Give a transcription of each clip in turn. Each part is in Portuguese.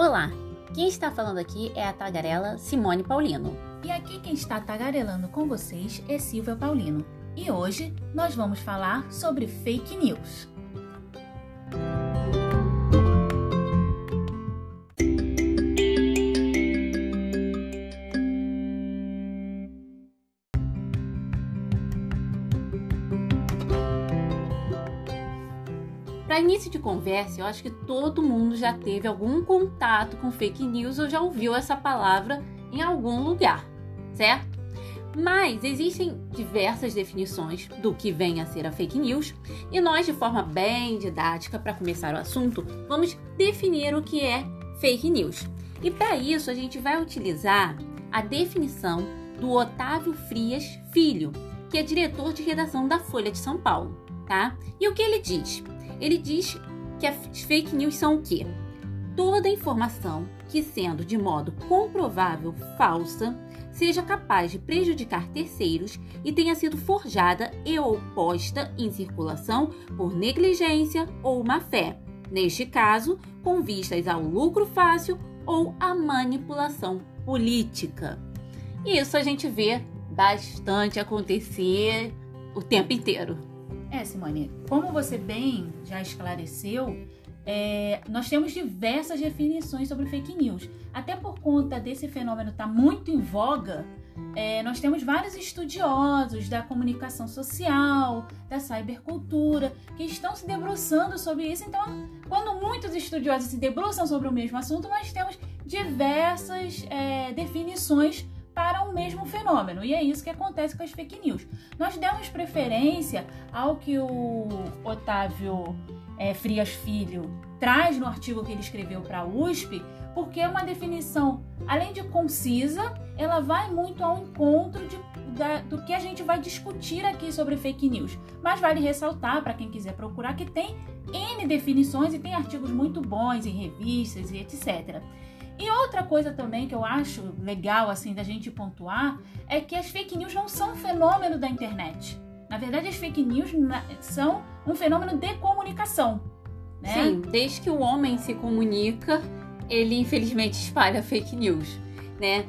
Olá, quem está falando aqui é a tagarela Simone Paulino. E aqui quem está tagarelando com vocês é Silvia Paulino. E hoje nós vamos falar sobre fake news. Para início de conversa, eu acho que todo mundo já teve algum contato com fake news ou já ouviu essa palavra em algum lugar, certo? Mas existem diversas definições do que vem a ser a fake news e nós, de forma bem didática, para começar o assunto, vamos definir o que é fake news. E para isso a gente vai utilizar a definição do Otávio Frias Filho, que é diretor de redação da Folha de São Paulo, tá? E o que ele diz? Ele diz que as fake news são o quê? Toda informação que, sendo de modo comprovável falsa, seja capaz de prejudicar terceiros e tenha sido forjada e ou posta em circulação por negligência ou má-fé, neste caso, com vistas ao lucro fácil ou à manipulação política. Isso a gente vê bastante acontecer o tempo inteiro. Simone, como você bem já esclareceu, nós temos diversas definições sobre fake news. Até por conta desse fenômeno estar muito em voga, nós temos vários estudiosos da comunicação social, da cybercultura, que estão se debruçando sobre isso. Então, quando muitos estudiosos se debruçam sobre o mesmo assunto, nós temos diversas definições para o mesmo fenômeno, e é isso que acontece com as fake news. Nós demos preferência ao que o Otávio Frias Filho traz no artigo que ele escreveu para a USP, porque é uma definição, além de concisa, ela vai muito ao encontro do que a gente vai discutir aqui sobre fake news. Mas vale ressaltar, para quem quiser procurar, que tem N definições e tem artigos muito bons em revistas e etc. E outra coisa também que eu acho legal assim da gente pontuar é que as fake news não são um fenômeno da internet. Na verdade, as fake news são um fenômeno de comunicação, né? Sim, desde que o homem se comunica, ele infelizmente espalha fake news, né?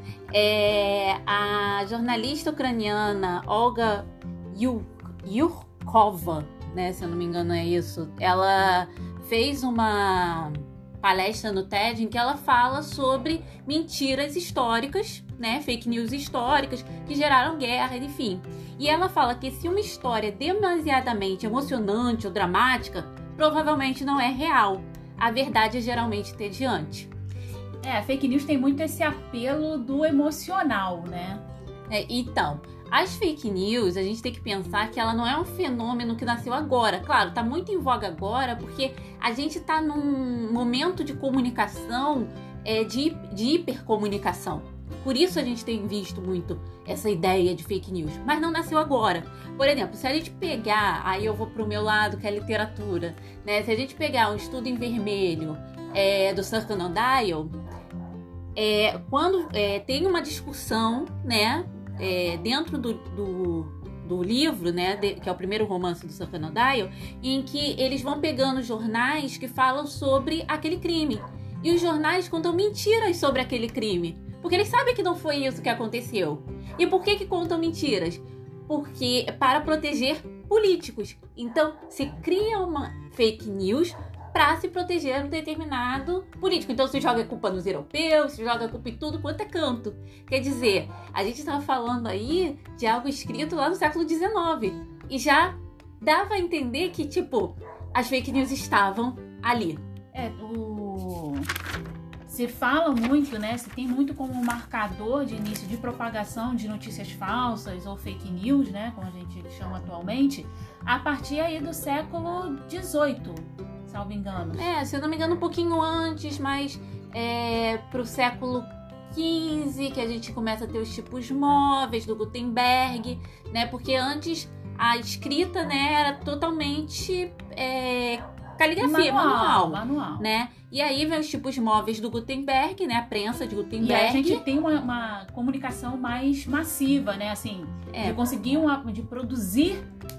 A jornalista ucraniana Olga Yurkova, né, se eu não me engano é isso, ela fez uma palestra no TED em que ela fala sobre mentiras históricas, né, fake news históricas que geraram guerra, enfim. E ela fala que se uma história é demasiadamente emocionante ou dramática, provavelmente não é real. A verdade é geralmente entediante. A fake news tem muito esse apelo do emocional, né? Então, as fake news, a gente tem que pensar que ela não é um fenômeno que nasceu agora. Claro, tá muito em voga agora porque a gente tá num momento de comunicação, de hipercomunicação. Por isso a gente tem visto muito essa ideia de fake news. Mas não nasceu agora. Por exemplo, se a gente pegar, aí eu vou pro meu lado, que é a literatura, né? Se a gente pegar um estudo em vermelho do Sir Conan Doyle, quando tem uma discussão, né? Dentro do livro, né, que é o primeiro romance do Sir Conan Doyle, em que eles vão pegando jornais que falam sobre aquele crime. E os jornais contam mentiras sobre aquele crime. Porque eles sabem que não foi isso que aconteceu. E por que contam mentiras? Porque para proteger políticos. Então, se cria uma fake news para se proteger um determinado político. Então se joga a culpa nos europeus, se joga a culpa em tudo quanto é canto. Quer dizer, a gente estava falando aí de algo escrito lá no século XIX. E já dava a entender que, as fake news estavam ali. Se fala muito, né? Se tem muito como marcador de início de propagação de notícias falsas ou fake news, né? Como a gente chama atualmente, a partir aí do século XVIII. Salvo engano. Se eu não me engano, um pouquinho antes, mas pro século XV, que a gente começa a ter os tipos móveis do Gutenberg, né? Porque antes a escrita, né, era totalmente caligrafia, manual. Né? E aí vem os tipos móveis do Gutenberg, né? A prensa de Gutenberg. E aí a gente tem uma comunicação mais massiva, né? Assim, de conseguir de produzir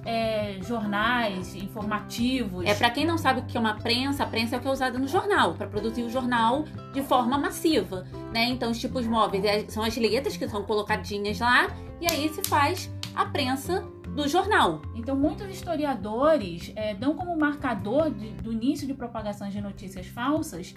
jornais informativos. Para quem não sabe o que é uma prensa, a prensa é o que é usado no jornal, para produzir o jornal de forma massiva, né? Então, os tipos móveis são as letras que são colocadinhas lá, e aí se faz a prensa do jornal. Então, muitos historiadores dão como marcador do início de propagação de notícias falsas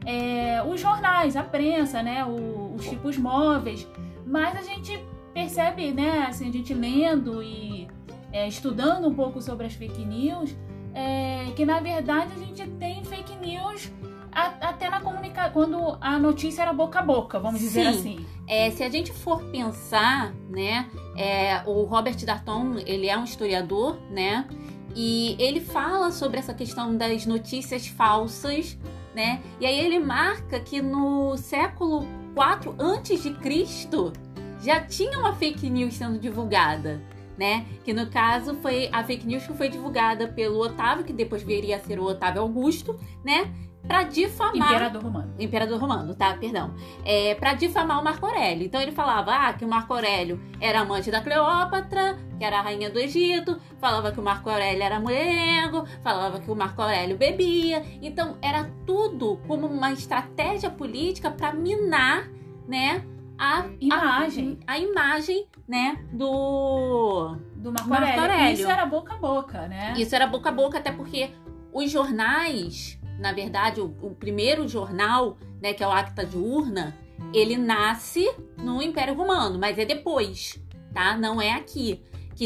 os jornais, a prensa, né? Os tipos móveis. Mas a gente percebe, né? Assim, a gente lendo e estudando um pouco sobre as fake news, que na verdade a gente tem fake news até na comunicação, quando a notícia era boca a boca, vamos dizer assim. Se a gente for pensar, né, o Robert Darnton, ele é um historiador, né, e ele fala sobre essa questão das notícias falsas, né, e aí ele marca que no século IV a.C. já tinha uma fake news sendo divulgada, né, que no caso foi a fake news que foi divulgada pelo Otávio, que depois viria a ser o Otávio Augusto, né, para difamar... Imperador Romano, tá? Perdão. Para difamar o Marco Aurélio. Então ele falava que o Marco Aurélio era amante da Cleópatra, que era a rainha do Egito, falava que o Marco Aurélio era mulherengo, falava que o Marco Aurélio bebia. Então era tudo como uma estratégia política para minar, né, a imagem, né, do Marco Aurélio. Isso era boca a boca, né? Isso era boca a boca, até porque os jornais... Na verdade, o primeiro jornal, né, que é o Acta Diurna, ele nasce no Império Romano, mas é depois, tá? Não é aqui. Que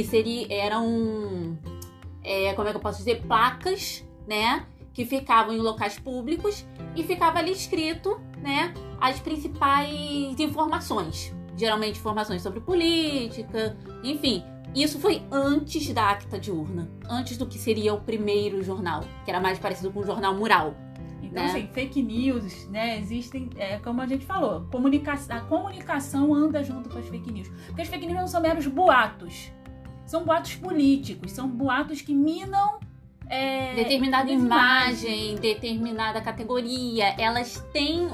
eram, como é que eu posso dizer? Placas, né? Que ficavam em locais públicos e ficava ali escrito, né? As principais informações. Geralmente informações sobre política, enfim... Isso foi antes da Acta Diurna, antes do que seria o primeiro jornal, que era mais parecido com o jornal mural. Então, né? Assim, fake news, né, existem, como a gente falou, a comunicação anda junto com as fake news. Porque as fake news não são meros boatos, são boatos políticos, são boatos que minam determinada imagem, determinada categoria. Elas têm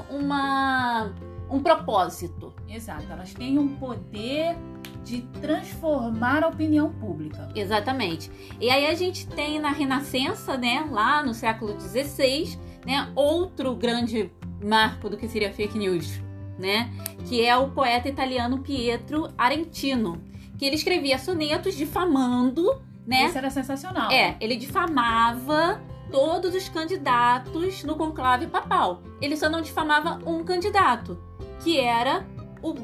um propósito. Exato, elas têm um poder de transformar a opinião pública. Exatamente. E aí a gente tem na Renascença, né, lá no século XVI, né, outro grande marco do que seria fake news, né, que é o poeta italiano Pietro Arentino, que ele escrevia sonetos difamando, né? Isso era sensacional. Ele difamava todos os candidatos no conclave papal. Ele só não difamava um candidato, que era o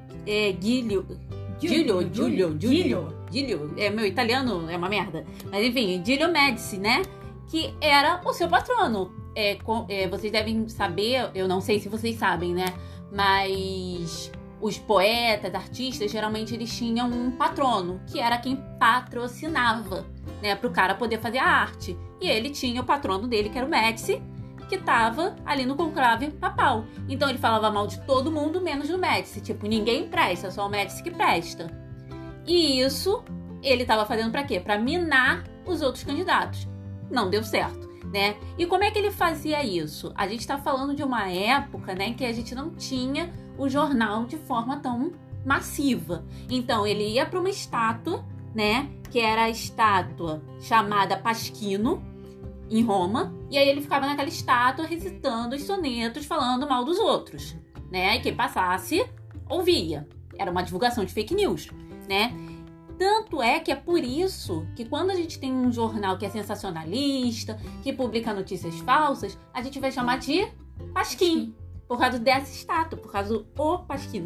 Giulio. Meu italiano é uma merda. Mas enfim, Giulio Médici, né? Que era o seu patrono. Vocês devem saber, eu não sei se vocês sabem, né? Mas os poetas, artistas, geralmente eles tinham um patrono, que era quem patrocinava, né? Pro cara poder fazer a arte. E ele tinha o patrono dele, que era o Médici, que estava ali no conclave papal. Então ele falava mal de todo mundo, menos do Médici. Tipo, ninguém presta, só o Médici que presta. E isso ele estava fazendo para quê? Para minar os outros candidatos. Não deu certo, né? E como é que ele fazia isso? A gente está falando de uma época, né, em que a gente não tinha o jornal de forma tão massiva. Então ele ia para uma estátua, né, que era a estátua chamada Pasquino, em Roma, e aí ele ficava naquela estátua recitando os sonetos, falando mal dos outros, né? E quem passasse, ouvia. Era uma divulgação de fake news, né? Tanto é que é por isso que quando a gente tem um jornal que é sensacionalista, que publica notícias falsas, a gente vai chamar de Pasquim, por causa dessa estátua, por causa do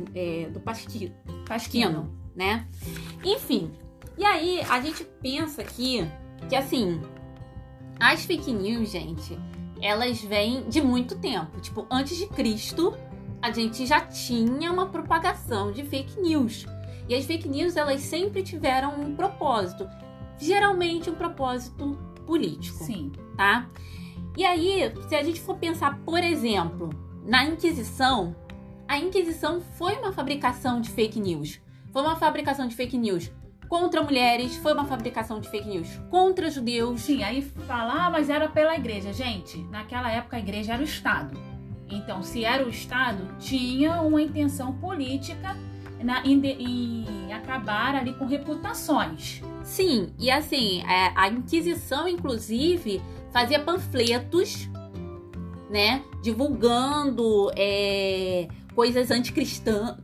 Pasquino, né? Enfim, e aí a gente pensa aqui que, assim, as fake news, gente, elas vêm de muito tempo. Tipo, antes de Cristo, a gente já tinha uma propagação de fake news. E as fake news, elas sempre tiveram um propósito. Geralmente um propósito político. Sim. Tá? E aí, se a gente for pensar, por exemplo, na Inquisição, a Inquisição foi uma fabricação de fake news. Foi uma fabricação de fake news contra mulheres, foi uma fabricação de fake news contra judeus. Sim, aí fala, mas era pela igreja. Gente, naquela época a igreja era o Estado. Então, se era o Estado, tinha uma intenção política em acabar ali com reputações. Sim, e assim, a Inquisição, inclusive, fazia panfletos, né, divulgando coisas anticristãs,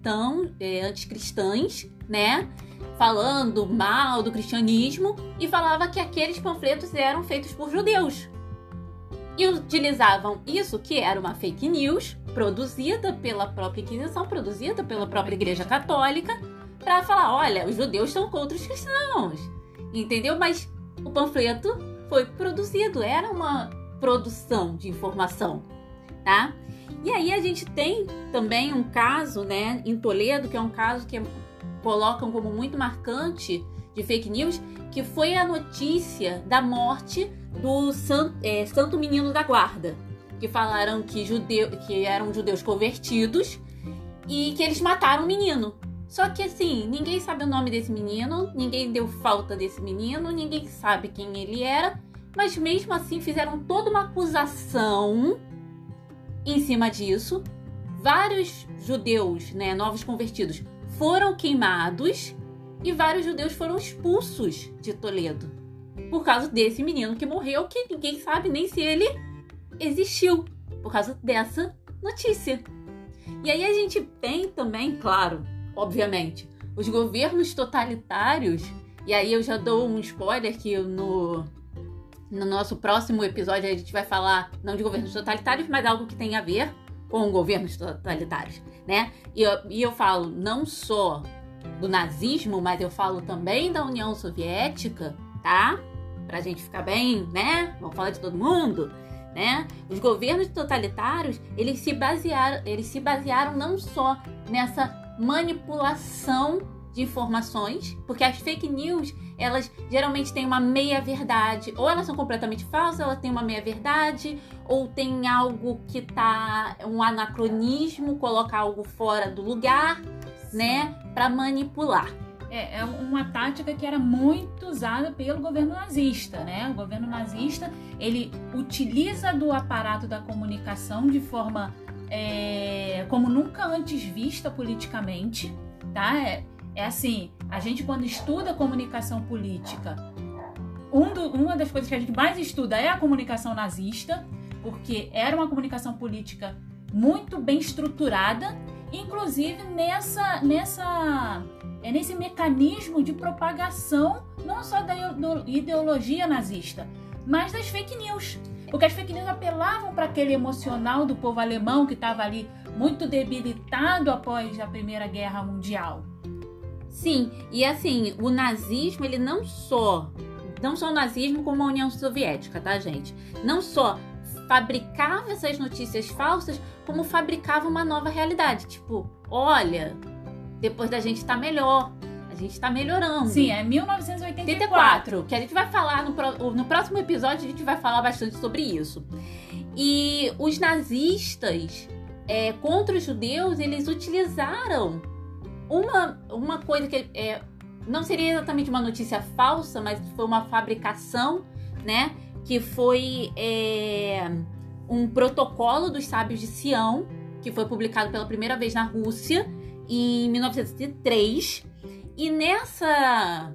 né, falando mal do cristianismo, e falava que aqueles panfletos eram feitos por judeus. E utilizavam isso, que era uma fake news, produzida pela própria Inquisição, produzida pela própria Igreja Católica, para falar, olha, os judeus são contra os cristãos, entendeu? Mas o panfleto foi produzido, era uma produção de informação, tá? E aí a gente tem também um caso, né, em Toledo, que é um caso que colocam como muito marcante de fake news, que foi a notícia da morte do Santo Menino da Guarda, que falaram que eram judeus convertidos e que eles mataram o menino. Só que assim, ninguém sabe o nome desse menino, ninguém deu falta desse menino, ninguém sabe quem ele era, mas mesmo assim fizeram toda uma acusação em cima disso. Vários judeus, né, novos convertidos, foram queimados e vários judeus foram expulsos de Toledo por causa desse menino que morreu, que ninguém sabe nem se ele existiu, por causa dessa notícia. E aí a gente tem também, claro, obviamente, os governos totalitários, e aí eu já dou um spoiler que no nosso próximo episódio a gente vai falar não de governos totalitários, mas algo que tem a ver com governos totalitários, né? E eu falo não só do nazismo, mas eu falo também da União Soviética, tá? Pra gente ficar bem, né? Vamos falar de todo mundo, né? Os governos totalitários, eles se basearam não só nessa manipulação de informações, porque as fake news, elas geralmente têm uma meia-verdade, ou elas são completamente falsas, elas têm uma meia-verdade, ou tem algo que tá um anacronismo, colocar algo fora do lugar, né, para manipular. É uma tática que era muito usada pelo governo nazista, né? O governo nazista, ele utiliza do aparato da comunicação de forma como nunca antes vista politicamente, tá? É assim, a gente quando estuda comunicação política, uma das coisas que a gente mais estuda é a comunicação nazista, porque era uma comunicação política muito bem estruturada, inclusive nesse mecanismo de propagação não só da ideologia nazista, mas das fake news. Porque as fake news apelavam para aquele emocional do povo alemão que estava ali muito debilitado após a Primeira Guerra Mundial. Sim, e assim, o nazismo, ele não só o nazismo como a União Soviética, tá, gente? Não só fabricava essas notícias falsas, como fabricava uma nova realidade. Tipo, olha, depois da gente tá melhor, a gente tá melhorando. Sim, é 1984. Que a gente vai falar no próximo episódio, a gente vai falar bastante sobre isso. E os nazistas, contra os judeus, eles utilizaram uma coisa que não seria exatamente uma notícia falsa, mas foi uma fabricação, né? Que foi um protocolo dos sábios de Sião, que foi publicado pela primeira vez na Rússia em 1903. E nessa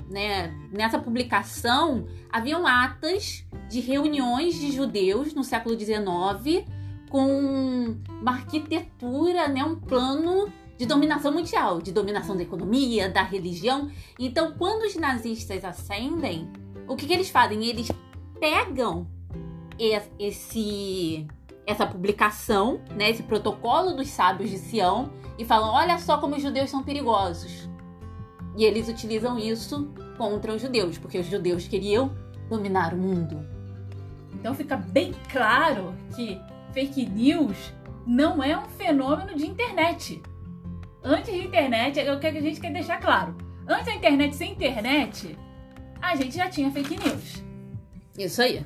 publicação haviam atas de reuniões de judeus no século XIX com uma arquitetura, né, um plano de dominação mundial, de dominação da economia, da religião. Então, quando os nazistas ascendem, o que eles fazem? Eles pegam essa publicação, né, esse protocolo dos sábios de Sião, e falam, olha só como os judeus são perigosos. E eles utilizam isso contra os judeus, porque os judeus queriam dominar o mundo. Então fica bem claro que fake news não é um fenômeno de internet. Antes da internet, é o que a gente quer deixar claro. Antes da internet ser internet, a gente já tinha fake news. Isso aí.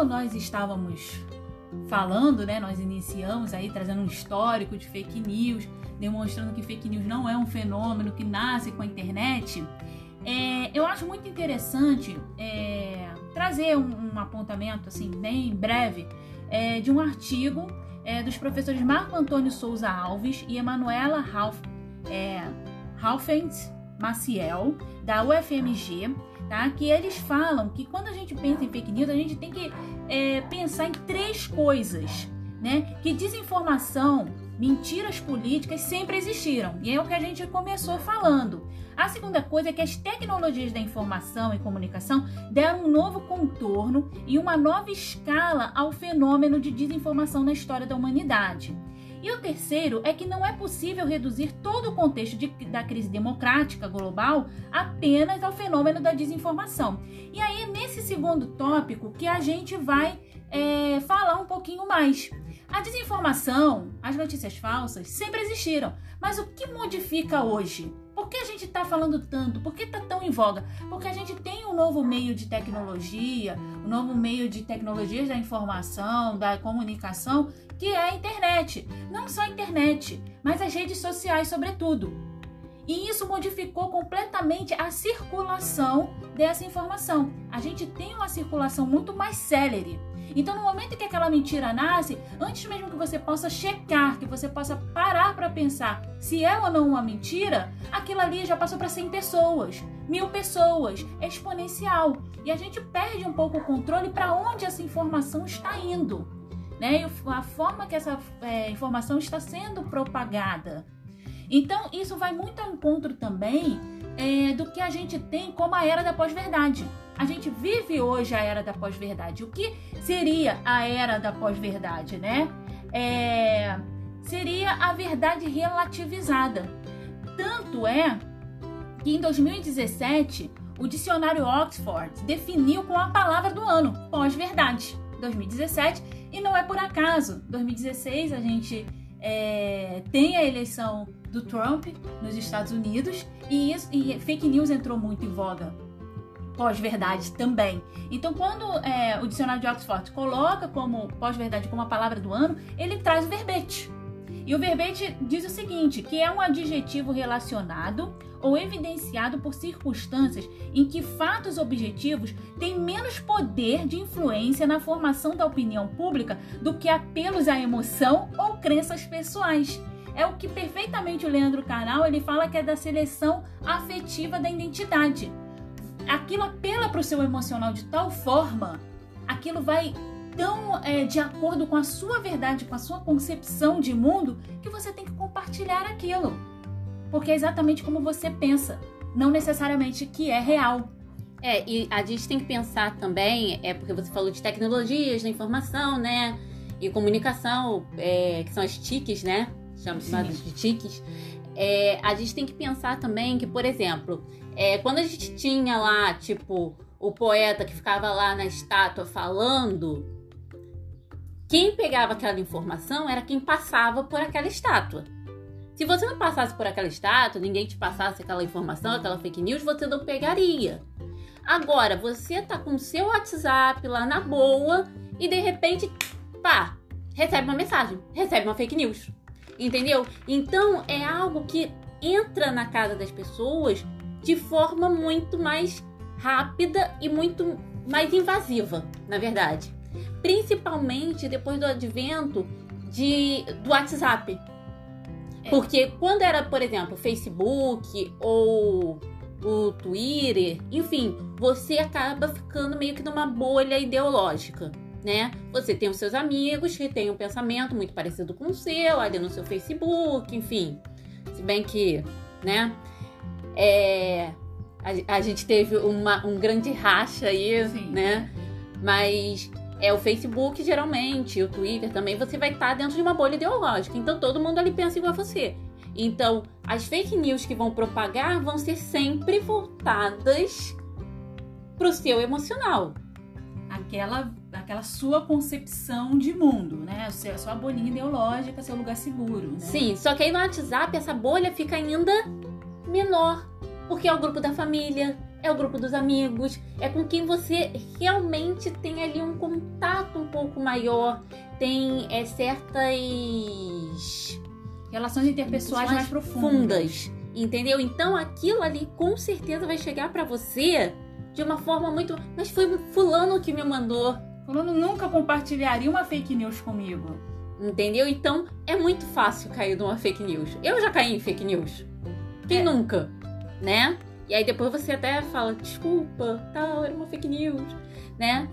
como nós estávamos falando, né, nós iniciamos aí trazendo um histórico de fake news, demonstrando que fake news não é um fenômeno que nasce com a internet, eu acho muito interessante trazer um apontamento assim, bem breve, de um artigo dos professores Marco Antônio Souza Alves e Emanuela Halfens Maciel, da UFMG, tá? Que eles falam que quando a gente pensa em fake news, a gente tem que pensar em 3 coisas, né? Que desinformação, mentiras políticas sempre existiram, e é o que a gente começou falando. A segunda coisa é que as tecnologias da informação e comunicação deram um novo contorno e uma nova escala ao fenômeno de desinformação na história da humanidade. E o terceiro é que não é possível reduzir todo o contexto da crise democrática global apenas ao fenômeno da desinformação. E aí, nesse segundo tópico, que a gente vai falar um pouquinho mais. A desinformação, as notícias falsas, sempre existiram. Mas o que modifica hoje? Por que a gente está falando tanto? Por que está tão em voga? Porque a gente tem um novo meio de tecnologia, um novo meio de tecnologias da informação, da comunicação, que é a internet. Não só a internet, mas as redes sociais, sobretudo. E isso modificou completamente a circulação dessa informação. A gente tem uma circulação muito mais célere. Então, no momento que aquela mentira nasce, antes mesmo que você possa checar, que você possa parar para pensar se é ou não uma mentira, aquilo ali já passou para 100 pessoas, 1000 pessoas, é exponencial. E a gente perde um pouco o controle para onde essa informação está indo, né? E a forma que essa informação está sendo propagada. Então, isso vai muito ao encontro também do que a gente tem como a era da pós-verdade. A gente vive hoje a era da pós-verdade. O que seria a era da pós-verdade, né? Seria a verdade relativizada. Tanto é que em 2017, o dicionário Oxford definiu com a palavra do ano, pós-verdade, 2017, e não é por acaso. 2016 a gente tem a eleição do Trump nos Estados Unidos e fake news entrou muito em voga. Pós-verdade também. Então, quando o dicionário de Oxford coloca como pós-verdade como a palavra do ano, ele traz o verbete. E o verbete diz o seguinte, que é um adjetivo relacionado ou evidenciado por circunstâncias em que fatos objetivos têm menos poder de influência na formação da opinião pública do que apelos à emoção ou crenças pessoais. É o que perfeitamente o Leandro Carnal ele fala que é da seleção afetiva da identidade. Aquilo apela para o seu emocional de tal forma, aquilo vai tão de acordo com a sua verdade, com a sua concepção de mundo, que você tem que compartilhar aquilo. Porque é exatamente como você pensa, não necessariamente que é real. E a gente tem que pensar também, porque você falou de tecnologias da informação, né? E comunicação, que são as TICs, né? Chamadas de TICs. A gente tem que pensar também que, por exemplo, quando a gente tinha lá, tipo, o poeta que ficava lá na estátua falando, quem pegava aquela informação era quem passava por aquela estátua. Se você não passasse por aquela estátua, ninguém te passasse aquela informação, aquela fake news, você não pegaria. Agora, você tá com o seu WhatsApp lá na boa e de repente, pá, recebe uma mensagem, recebe uma fake news. Entendeu? Então, é algo que entra na casa das pessoas de forma muito mais rápida e muito mais invasiva, na verdade. Principalmente depois do advento do WhatsApp. Porque quando era, por exemplo, o Facebook ou o Twitter, enfim, você acaba ficando meio que numa bolha ideológica, né? Você tem os seus amigos que têm um pensamento muito parecido com o seu, ali no seu Facebook, enfim. Se bem que, né? A gente teve um grande racha aí, sim, né? Mas o Facebook, geralmente, o Twitter também, você vai estar dentro de uma bolha ideológica. Então, todo mundo ali pensa igual a você. Então, as fake news que vão propagar vão ser sempre voltadas pro seu emocional. Aquela sua concepção de mundo, né? A sua bolinha ideológica, seu lugar seguro, né? Sim, só que aí no WhatsApp essa bolha fica ainda menor. Porque é o grupo da família, é o grupo dos amigos, é com quem você realmente tem ali um contato tato um pouco maior, tem certas relações interpessoais mais profundas. Entendeu? Então aquilo ali com certeza vai chegar pra você de uma forma muito... Mas foi fulano que me mandou. Fulano nunca compartilharia uma fake news comigo. Entendeu? Então é muito fácil cair numa fake news. Eu já caí em fake news. Quem nunca? Né? E aí depois você até fala, desculpa, tal, era uma fake news, né?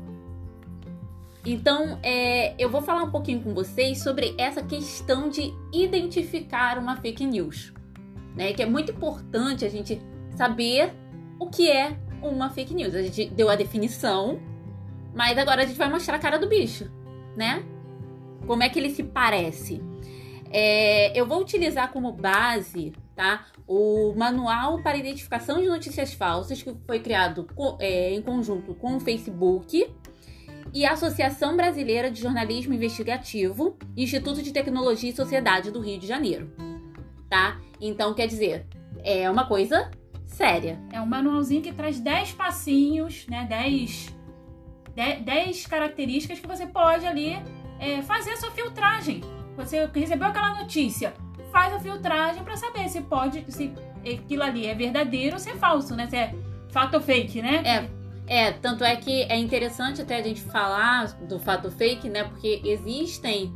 Então, eu vou falar um pouquinho com vocês sobre essa questão de identificar uma fake news, né? Que é muito importante a gente saber o que é uma fake news. A gente deu a definição, mas agora a gente vai mostrar a cara do bicho, né? Como é que ele se parece. Eu vou utilizar como base, tá, o Manual para Identificação de Notícias Falsas, que foi criado em conjunto com o Facebook e a Associação Brasileira de Jornalismo Investigativo, Instituto de Tecnologia e Sociedade do Rio de Janeiro, tá? Então, quer dizer, é uma coisa séria. É um manualzinho que traz 10 passinhos, né? 10 características que você pode ali fazer a sua filtragem. Você recebeu aquela notícia, faz a filtragem para saber se aquilo ali é verdadeiro ou se é falso, né? Se é fato ou fake, né? Tanto é que é interessante até a gente falar do fato fake, né? Porque existem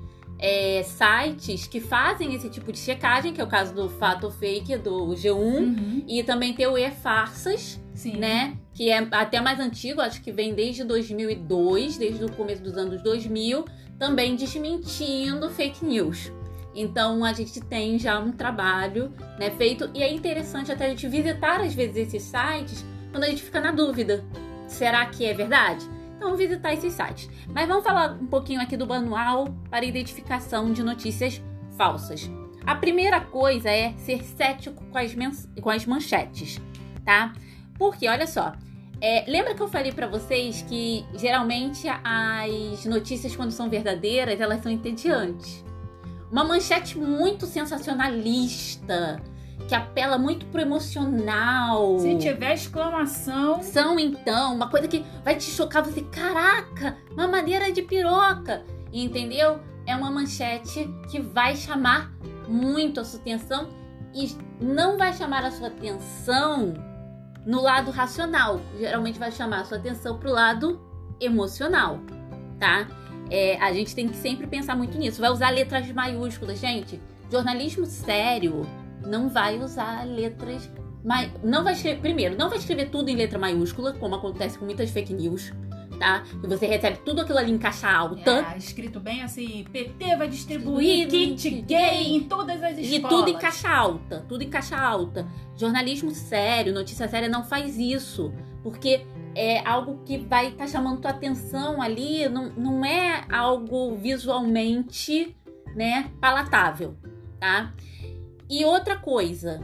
sites que fazem esse tipo de checagem, que é o caso do fato fake, do G1, e também tem o E-Farsas, né? Que é até mais antigo, acho que vem desde 2002, desde o começo dos anos 2000, também desmentindo fake news. Então a gente tem já um trabalho, né, feito, e é interessante até a gente visitar às vezes esses sites quando a gente fica na dúvida. Será que é verdade? Então, visitar esses sites. Mas vamos falar um pouquinho aqui do Manual para Identificação de Notícias Falsas. A primeira coisa é ser cético com as manchetes, tá? Porque, olha só, lembra que eu falei para vocês que, geralmente, as notícias, quando são verdadeiras, elas são entediantes. Uma manchete muito sensacionalista, que apela muito pro emocional. Se tiver exclamação... Então, uma coisa que vai te chocar, você, caraca, mamadeira de piroca, entendeu? É uma manchete que vai chamar muito a sua atenção e não vai chamar a sua atenção no lado racional. Geralmente vai chamar a sua atenção pro lado emocional, tá? A gente tem que sempre pensar muito nisso. Vai usar letras maiúsculas, gente. Jornalismo sério não vai usar letras... Não vai escrever tudo em letra maiúscula, como acontece com muitas fake news, tá? E você recebe tudo aquilo ali em caixa alta. Escrito bem assim, PT vai distribuir kit gay em todas as escolas. E tudo em caixa alta, tudo em caixa alta. Jornalismo sério, notícia séria não faz isso, porque é algo que vai estar chamando tua atenção ali, não é algo visualmente, né, palatável, tá? E outra coisa,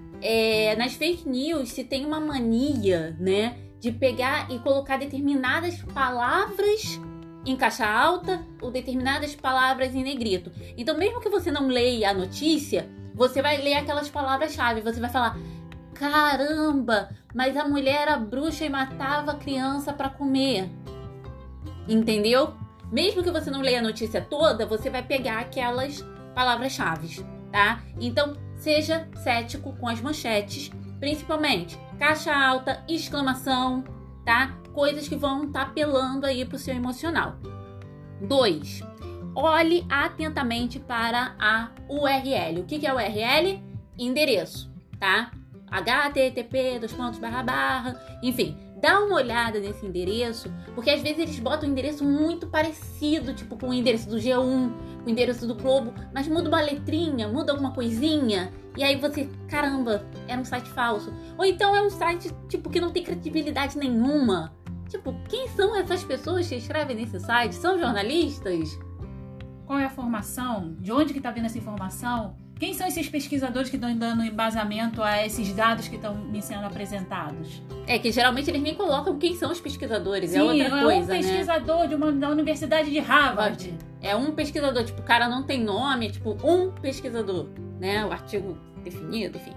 nas fake news se tem uma mania, né, de pegar e colocar determinadas palavras em caixa alta ou determinadas palavras em negrito. Então, mesmo que você não leia a notícia, você vai ler aquelas palavras-chave, você vai falar, caramba, mas a mulher era bruxa e matava a criança para comer. Entendeu? Mesmo que você não leia a notícia toda, você vai pegar aquelas palavras-chave, tá? Então, seja cético com as manchetes, principalmente caixa alta, exclamação, tá? Coisas que vão estar apelando aí pro seu emocional. 2. Olhe atentamente para a URL. O que é URL? Endereço, tá? http, enfim, dá uma olhada nesse endereço, porque às vezes eles botam um endereço muito parecido, tipo com o endereço do G1, com o endereço do Globo, mas muda uma letrinha, muda alguma coisinha, e aí você, caramba, era um site falso. Ou então é um site, tipo, que não tem credibilidade nenhuma. Tipo, quem são essas pessoas que escrevem nesse site? São jornalistas? Qual é a formação? De onde que tá vindo essa informação? Quem são esses pesquisadores que estão dando embasamento a esses dados que estão me sendo apresentados? Que geralmente eles nem colocam quem são os pesquisadores. Sim, é outra coisa, um pesquisador, né? Da Universidade de Harvard. É um pesquisador, tipo, o cara não tem nome, é tipo um pesquisador, né? O artigo definido, enfim.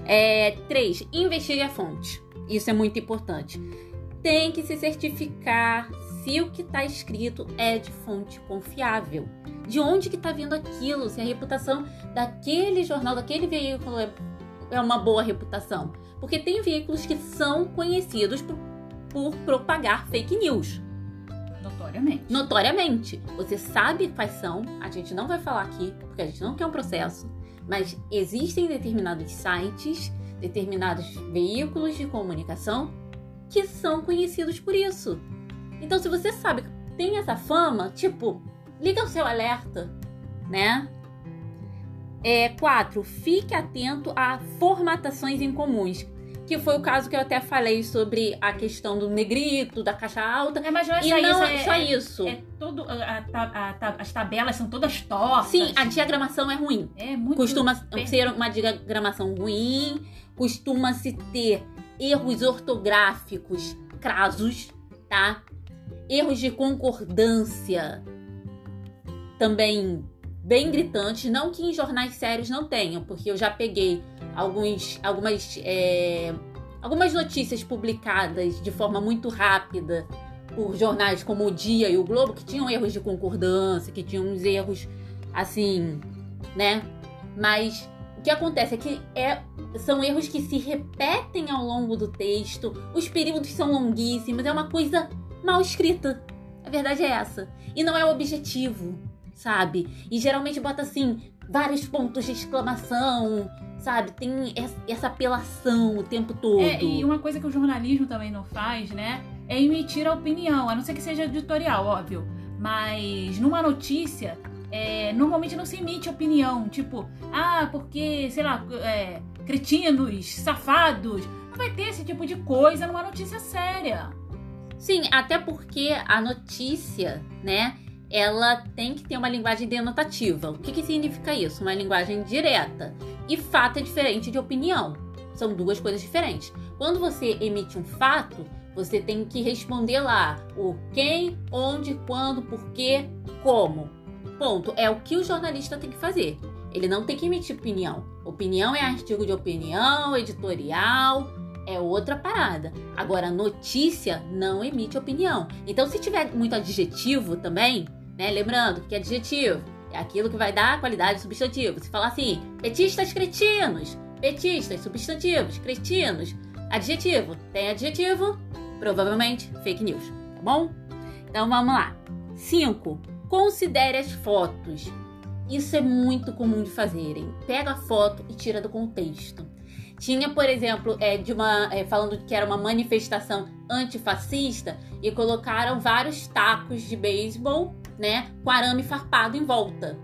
3. Investigue a fonte. Isso é muito importante. Tem que se certificar se o que está escrito é de fonte confiável. De onde que está vindo aquilo? Se a reputação daquele jornal, daquele veículo é uma boa reputação. Porque tem veículos que são conhecidos por propagar fake news. Notoriamente. Você sabe quais são, a gente não vai falar aqui, porque a gente não quer um processo, mas existem determinados sites, determinados veículos de comunicação que são conhecidos por isso. Então, se você sabe que tem essa fama, tipo, liga o seu alerta, né? 4. Fique atento a formatações incomuns. Que foi o caso que eu até falei sobre a questão do negrito, da caixa alta. Mas não é só isso. As tabelas são todas tortas. Sim, a diagramação é ruim. Costuma ser uma diagramação ruim, costuma-se ter erros ortográficos crassos, tá? Erros de concordância também bem gritantes. Não que em jornais sérios não tenham, porque eu já peguei algumas notícias publicadas de forma muito rápida por jornais como o Dia e o Globo, que tinham erros de concordância, que tinham uns erros assim, né? Mas o que acontece é que são erros que se repetem ao longo do texto, os períodos são longuíssimos, é uma coisa mal escrita. A verdade é essa. E não é objetivo, sabe? E geralmente bota assim, vários pontos de exclamação, sabe? Tem essa apelação o tempo todo. E uma coisa que o jornalismo também não faz, né? É emitir a opinião, a não ser que seja editorial, óbvio. Mas numa notícia, normalmente não se emite opinião. Tipo, porque, sei lá, cretinos, safados. Não vai ter esse tipo de coisa numa notícia séria. Sim, até porque a notícia, né? Ela tem que ter uma linguagem denotativa. O que significa isso? Uma linguagem direta. E fato é diferente de opinião. São duas coisas diferentes. Quando você emite um fato, você tem que responder lá o quem, onde, quando, porquê, como. Ponto. É o que o jornalista tem que fazer. Ele não tem que emitir opinião. Opinião é artigo de opinião, editorial, é outra parada. Agora, notícia não emite opinião. Então, se tiver muito adjetivo também, né? Lembrando que adjetivo é aquilo que vai dar qualidade substantivo. Se falar assim, petistas cretinos, petistas, substantivos, cretinos, adjetivo. Tem adjetivo, provavelmente fake news, tá bom? Então vamos lá. 5. Considere as fotos. Isso é muito comum de fazerem. Pega a foto e tira do contexto. Tinha, por exemplo, falando que era uma manifestação antifascista e colocaram vários tacos de beisebol, né, com arame farpado em volta.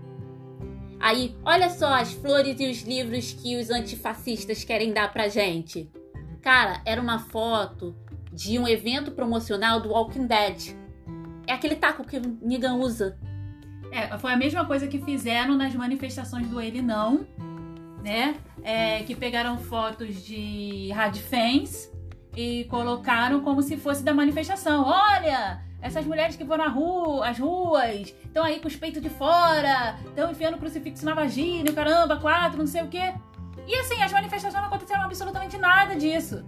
Aí, olha só as flores e os livros que os antifascistas querem dar pra gente. Cara, era uma foto de um evento promocional do Walking Dead. É aquele taco que o Negan usa. Foi a mesma coisa que fizeram nas manifestações do Ele Não, né? Que pegaram fotos de radfans e colocaram como se fosse da manifestação. Olha, essas mulheres que vão as ruas, estão aí com os peitos de fora, estão enfiando crucifixo na vagina, caramba, 4, não sei o quê. E assim, as manifestações não aconteceram absolutamente nada disso.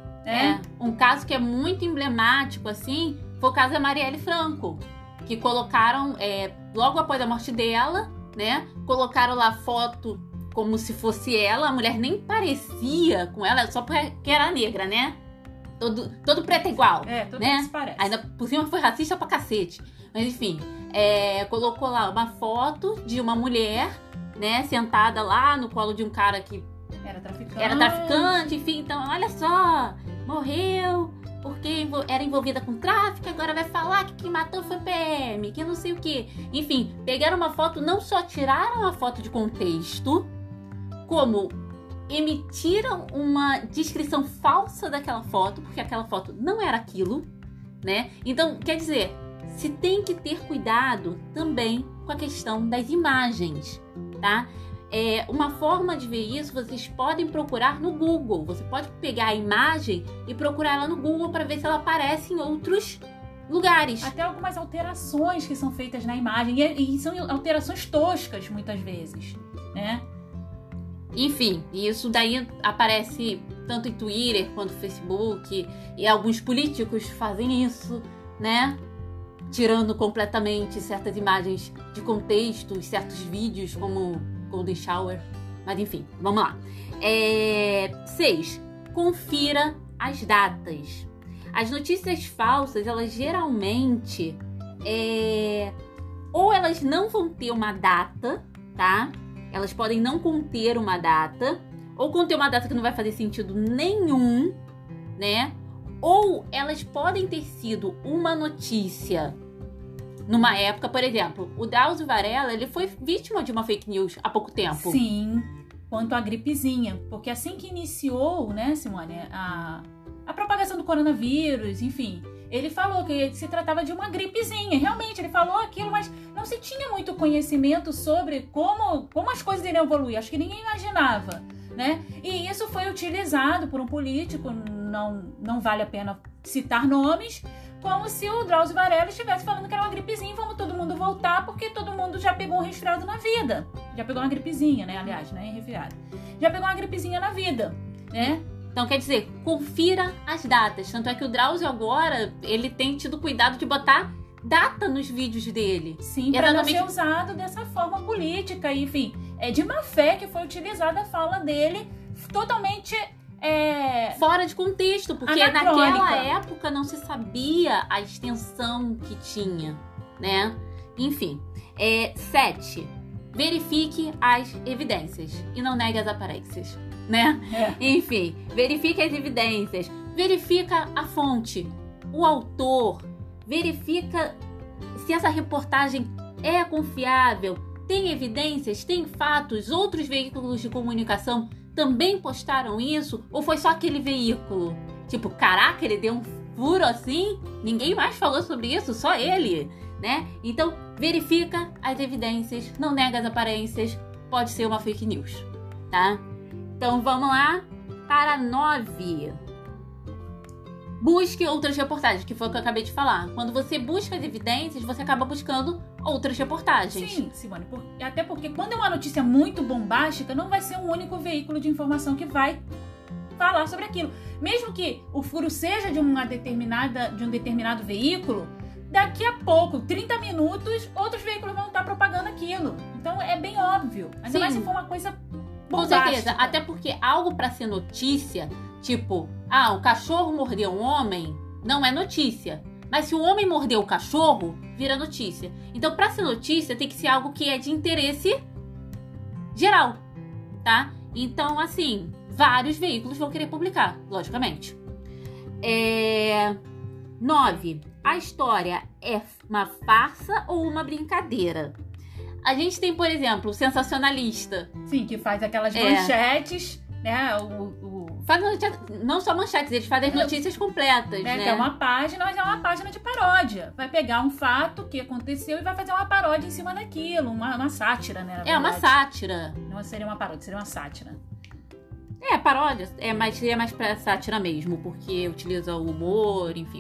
Um caso que é muito emblemático, assim, foi o caso da Marielle Franco, que colocaram, logo após a morte dela, né, colocaram lá foto como se fosse ela, a mulher nem parecia com ela, só porque era negra, né? Todo preto é igual, todo né? se parece. Ainda por cima foi racista pra cacete. Mas enfim, colocou lá uma foto de uma mulher, né, sentada lá no colo de um cara que era traficante, enfim. Então, olha só, morreu porque era envolvida com tráfico, agora vai falar que quem matou foi PM, que não sei o quê. Enfim, pegaram uma foto, não só tiraram a foto de contexto, como emitiram uma descrição falsa daquela foto, porque aquela foto não era aquilo, né? Então, quer dizer, se tem que ter cuidado também com a questão das imagens, tá? Uma forma de ver isso, vocês podem procurar no Google. Você pode pegar a imagem e procurar ela no Google para ver se ela aparece em outros lugares. Até algumas alterações que são feitas na imagem, e são alterações toscas muitas vezes, né? Enfim, isso daí aparece tanto em Twitter quanto no Facebook, e alguns políticos fazem isso, né? tirando completamente certas imagens de contexto, certos vídeos, como Golden Shower. Mas enfim, vamos lá. 6. Confira as datas. As notícias falsas, elas geralmente ou elas não vão ter uma data, tá? Elas podem não conter uma data, ou conter uma data que não vai fazer sentido nenhum, né? Ou elas podem ter sido uma notícia numa época, por exemplo, o Drauzio Varela, ele foi vítima de uma fake news há pouco tempo. Sim, quanto à gripezinha. Porque assim que iniciou, né, Simone, a propagação do coronavírus, enfim, ele falou que se tratava de uma gripezinha. Realmente, ele falou aquilo, mas não se tinha muito conhecimento sobre como as coisas iriam evoluir. Acho que ninguém imaginava, né? E isso foi utilizado por um político, não vale a pena citar nomes, como se o Drauzio Varela estivesse falando que era uma gripezinha, vamos todo mundo voltar, porque todo mundo já pegou um resfriado na vida. Já pegou uma gripezinha, né? Aliás, né? Resfriado. Já pegou uma gripezinha na vida, né? Então, quer dizer, confira as datas. Tanto é que o Drauzio agora, ele tem tido cuidado de botar data nos vídeos dele. Sim, para não ser usado dessa forma política. Enfim, é de má fé que foi utilizada a fala dele totalmente... fora de contexto, porque anacrônica. Naquela época não se sabia a extensão que tinha, né? Enfim. 7. Verifique as evidências e não negue as aparências, né? Enfim, verifique as evidências, verifica a fonte, o autor, verifica se essa reportagem é confiável, tem evidências, tem fatos, outros veículos de comunicação também postaram isso, ou foi só aquele veículo? Tipo, caraca, ele deu um furo assim, ninguém mais falou sobre isso, só ele, né? Então, verifica as evidências, não nega as aparências, pode ser uma fake news, tá? Então, vamos lá para 9. Busque outras reportagens, que foi o que eu acabei de falar. Quando você busca as evidências, você acaba buscando outras reportagens. Sim, Simone, até porque quando é uma notícia muito bombástica, não vai ser um único veículo de informação que vai falar sobre aquilo. Mesmo que o furo seja de um determinado veículo, daqui a pouco, 30 minutos, outros veículos vão estar propagando aquilo. Então é bem óbvio. Ainda mais se for uma coisa bombástica. Com certeza, até porque algo para ser notícia, tipo, o cachorro mordeu um homem, não é notícia. Mas se o homem mordeu o cachorro, vira notícia. Então, para ser notícia, tem que ser algo que é de interesse geral, tá? Então, assim, vários veículos vão querer publicar, logicamente. 9. A história é uma farsa ou uma brincadeira? A gente tem, por exemplo, o sensacionalista. Sim, que faz aquelas manchetes, né? Faz não só manchetes, eles fazem as notícias completas, né? Que é uma página, mas é uma página de paródia. Vai pegar um fato que aconteceu e vai fazer uma paródia em cima daquilo, uma sátira, né? Uma sátira. Não seria uma paródia, seria uma sátira. Paródia. Seria mais pra sátira mesmo, porque utiliza o humor, enfim.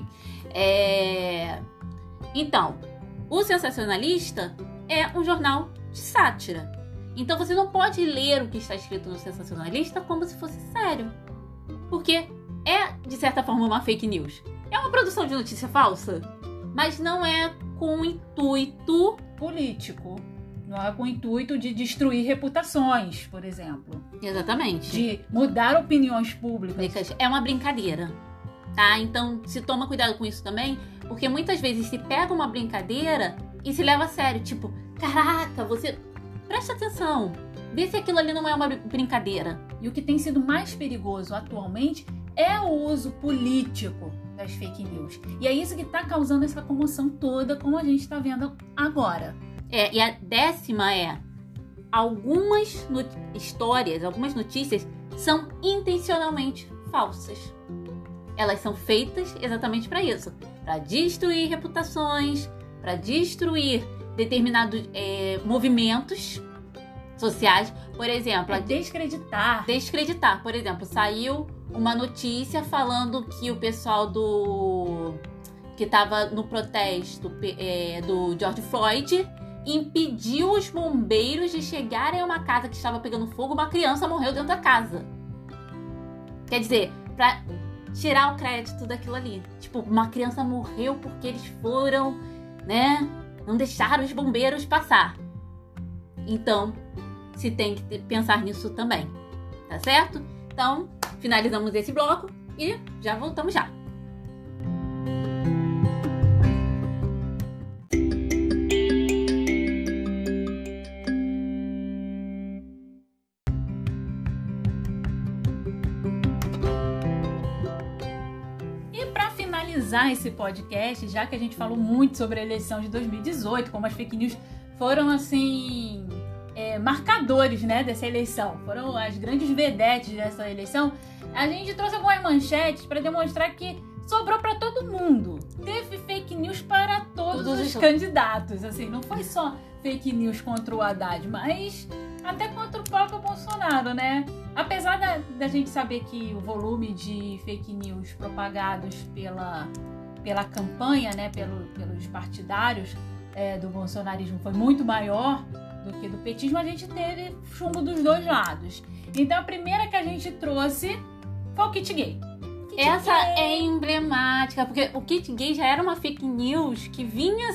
Então, o sensacionalista é um jornal de sátira. Então você não pode ler o que está escrito no sensacionalista como se fosse sério. Porque é, de certa forma, uma fake news. É uma produção de notícia falsa, mas não é com intuito político. Não é com o intuito de destruir reputações, por exemplo. Exatamente. De mudar opiniões públicas. É uma brincadeira, tá? Então se toma cuidado com isso também, porque muitas vezes se pega uma brincadeira e se leva a sério. Tipo, caraca, você... Presta atenção, vê se aquilo ali não é uma brincadeira. E o que tem sido mais perigoso atualmente é o uso político das fake news. E é isso que está causando essa comoção toda, como a gente está vendo agora. E a 10ª é: algumas histórias, algumas notícias são intencionalmente falsas. Elas são feitas exatamente para isso, para destruir reputações, para destruir determinados movimentos sociais. Por exemplo, descreditar. Por exemplo, saiu uma notícia falando que o pessoal que estava no protesto do George Floyd impediu os bombeiros de chegarem a uma casa que estava pegando fogo. Uma criança morreu dentro da casa. Quer dizer, para tirar o crédito daquilo ali. Tipo, uma criança morreu porque eles foram né? Não deixar os bombeiros passar. Então, se tem que pensar nisso também, tá certo? Então, finalizamos esse bloco e já voltamos já. Esse podcast, já que a gente falou muito sobre a eleição de 2018, como as fake news foram assim marcadores, né, dessa eleição, foram as grandes vedetes dessa eleição, a gente trouxe algumas manchetes para demonstrar que sobrou para todo mundo. Teve fake news para todos os candidatos, assim, não foi só fake news contra o Haddad, mas até contra o próprio Bolsonaro, né? Apesar da gente saber que o volume de fake news propagados pela campanha, né, pelos partidários do bolsonarismo foi muito maior do que do petismo, a gente teve chumbo dos dois lados. Então a primeira que a gente trouxe foi o kit gay. Essa é emblemática, porque o kit gay já era uma fake news que vinha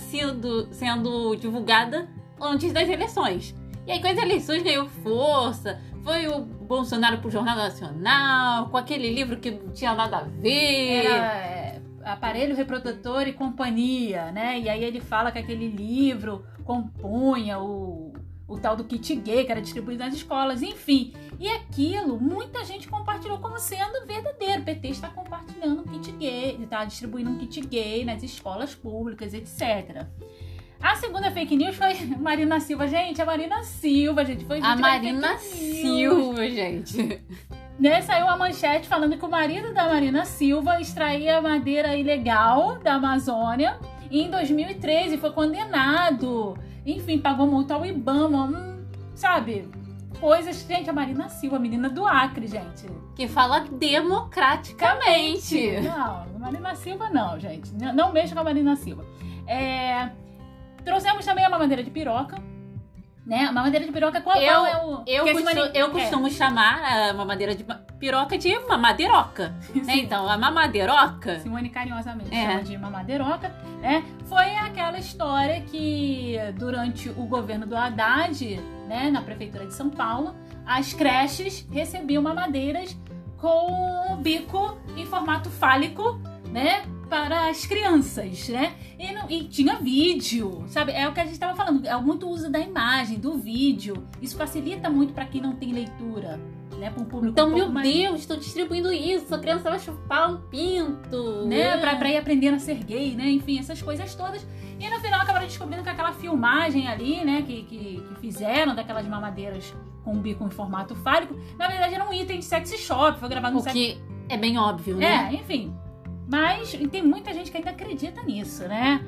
sendo divulgada antes das eleições. E aí, com as eleições, ganhou força. Foi o Bolsonaro pro Jornal Nacional, com aquele livro que não tinha nada a ver. Era Aparelho Reprodutor e Companhia, né? E aí ele fala que aquele livro compunha o tal do kit gay, que era distribuído nas escolas, enfim. E aquilo, muita gente compartilhou como sendo verdadeiro. O PT está compartilhando um kit gay, está distribuindo um kit gay nas escolas públicas, etc. A segunda fake news foi Marina Silva. Gente, a Marina Silva, gente, foi vítima a Marina Silva, gente. Né, saiu a manchete falando que o marido da Marina Silva extraía madeira ilegal da Amazônia e em 2013 foi condenado. Enfim, pagou multa ao Ibama, sabe? Coisas, gente, a Marina Silva, a menina do Acre, gente. Que fala democraticamente. Não, Marina Silva não, gente. Não mexa com a Marina Silva. Trouxemos também a mamadeira de piroca, né? A mamadeira de piroca, qual é o... Eu costumo chamar a mamadeira de piroca de mamadeiroca, né? Então, a mamadeiroca... Simone carinhosamente chama de mamadeiroca, né? Foi aquela história que, durante o governo do Haddad, né, na prefeitura de São Paulo, as creches recebiam mamadeiras com o bico em formato fálico, né? Para as crianças, né? E tinha vídeo, sabe? É o que a gente estava falando, é muito uso da imagem, do vídeo. Isso facilita muito para quem não tem leitura, né? Para um público então, meu Deus, estou distribuindo isso, a criança vai chupar um pinto, né? Para ir aprendendo a ser gay, né? Enfim, essas coisas todas. E no final acabaram descobrindo que aquela filmagem ali, né? Que fizeram daquelas mamadeiras com um bico em formato fálico, na verdade era um item de sexy shop, foi gravado no sexy... que é bem óbvio, né? Enfim. Mas tem muita gente que ainda acredita nisso, né?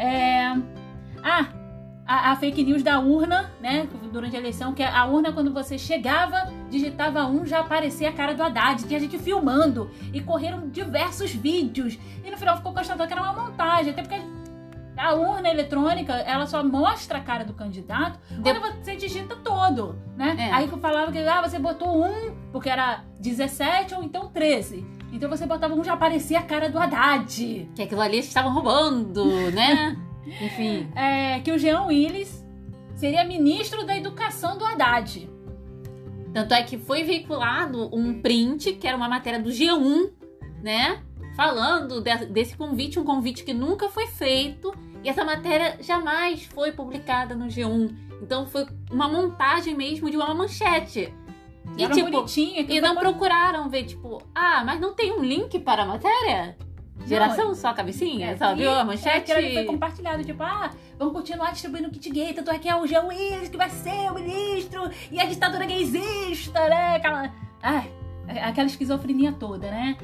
A fake news da urna, né? Durante a eleição, que a urna, quando você chegava, digitava já aparecia a cara do Haddad. Tinha gente filmando e correram diversos vídeos. E no final ficou constatado que era uma montagem. Até porque a urna eletrônica, ela só mostra a cara do candidato quando você digita todo, né? Aí que eu falava que você botou porque era 17 ou então 13. Então você botava já aparecia a cara do Haddad. Que aquilo ali estavam roubando, né? Enfim. Que o Jean Willis seria ministro da Educação do Haddad. Tanto é que foi veiculado um print, que era uma matéria do G1, né? Falando desse convite, um convite que nunca foi feito. E essa matéria jamais foi publicada no G1. Então foi uma montagem mesmo de uma manchete. E tipo, bonitinha, e não procuraram ver, tipo, mas não tem um link para a matéria? Geração só cabecinha? Só viu a manchete? Foi compartilhado, tipo, vamos continuar distribuindo kit gay, tanto é que é o Jean Willis que vai ser o ministro, e a ditadura gaysista, né? Aquela esquizofrenia toda, né?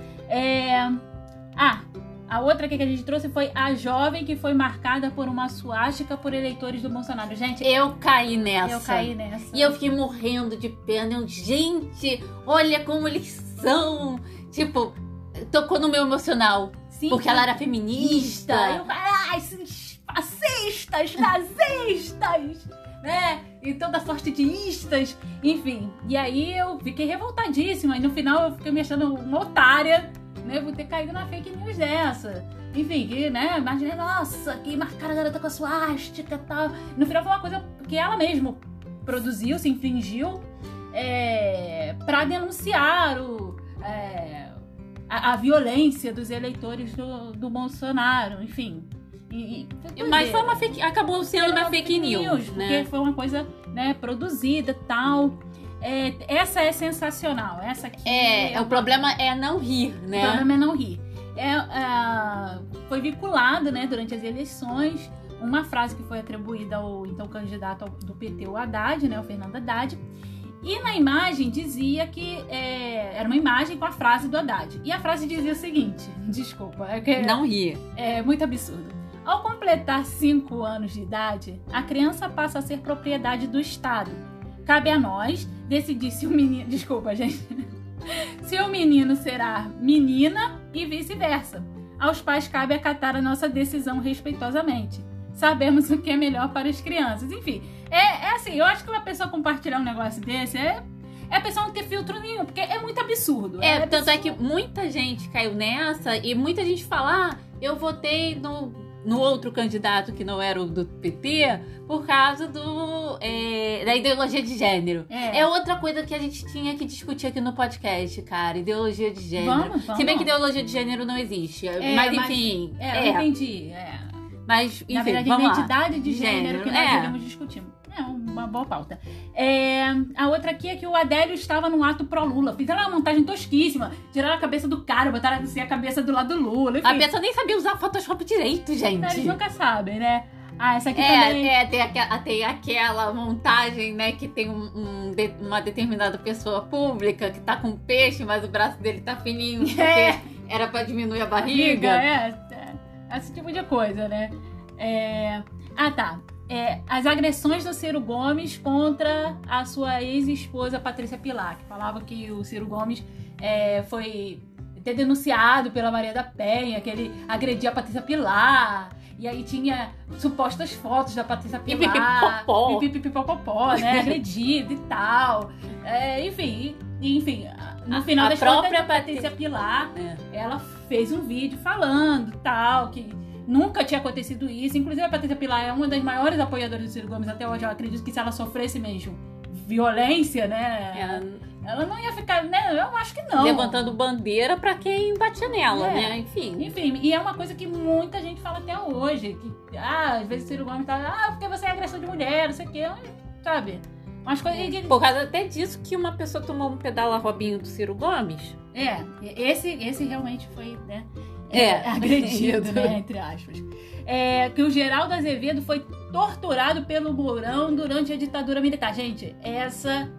A outra que a gente trouxe foi a jovem que foi marcada por uma suástica por eleitores do Bolsonaro. Gente, eu caí nessa. E eu fiquei morrendo de pena. Gente, olha como eles são. Tipo, tocou no meu emocional. Sim, porque ela era feminista. Esses fascistas, nazistas, né? E toda sorte de istas. Enfim, e aí eu fiquei revoltadíssima. E no final eu fiquei me achando uma otária, né, vou ter caído na fake news dessa. enfim, que, né, imaginei, nossa, que marcaram a garota com a suástica e tal. No final foi uma coisa que ela mesma produziu, se infringiu, pra denunciar a violência dos eleitores do Bolsonaro, enfim. Mas foi acabou sendo uma fake news, né? Porque foi uma coisa, né, produzida e tal. Essa é sensacional. Essa aqui o problema é não rir, né? O problema é não rir. Foi vinculada, né, durante as eleições, uma frase que foi atribuída ao então candidato do PT, o Haddad, né, o Fernando Haddad. E na imagem dizia que era uma imagem com a frase do Haddad. E a frase dizia o seguinte, desculpa, não rir. É muito absurdo. Ao completar 5 anos de idade, a criança passa a ser propriedade do Estado. Cabe a nós decidir se o menino... Desculpa, gente. Se o menino será menina e vice-versa. Aos pais cabe acatar a nossa decisão respeitosamente. Sabemos o que é melhor para as crianças. Enfim, assim, eu acho que uma pessoa compartilhar um negócio desse a pessoa não ter filtro nenhum, porque é muito absurdo. Tanto é que muita gente caiu nessa e muita gente fala, eu votei no outro candidato que não era o do PT por causa da ideologia de gênero. É outra coisa que a gente tinha que discutir aqui no podcast, cara. Ideologia de gênero. Vamos. Se bem que ideologia de gênero não existe. Mas enfim. Eu entendi. Mas, enfim, na verdade, vamos identidade lá. de gênero que nós iremos discutir. É uma boa pauta. A outra aqui é que o Adélio estava num ato pró-Lula. Fizeram uma montagem tosquíssima. Tiraram a cabeça do cara, botaram assim a cabeça do lado do Lula. Enfim. A pessoa nem sabia usar Photoshop direito, gente. Eles nunca sabem, né? Essa aqui também... Tem aquela montagem, né, que tem uma determinada pessoa pública que tá com peixe, mas o braço dele tá fininho, porque era pra diminuir a barriga. Esse tipo de coisa, né? As agressões do Ciro Gomes contra a sua ex-esposa Patrícia Pilar, que falava que o Ciro Gomes foi ter denunciado pela Maria da Penha, que ele agredia a Patrícia Pilar, e aí tinha supostas fotos da Patrícia Pilar, pipipipopopó, né, agredida e tal, enfim, no final das contas, a Patrícia Pilar, ela fez um vídeo falando tal, que nunca tinha acontecido isso. Inclusive, a Patrícia Pilar é uma das maiores apoiadoras do Ciro Gomes até hoje. Eu acredito que se ela sofresse mesmo violência, né, ela não ia ficar, né, eu acho que não. Levantando bandeira pra quem batia nela, né, enfim, e é uma coisa que muita gente fala até hoje, que, às vezes o Ciro Gomes tá, porque você é agressor de mulher, não sei o quê, sabe? Umas coisas por causa até disso que uma pessoa tomou um pedala Robinho do Ciro Gomes. Esse realmente foi, né, agredido, né, entre aspas. Que o Geraldo Azevedo foi torturado pelo Mourão durante a ditadura militar. Gente, essa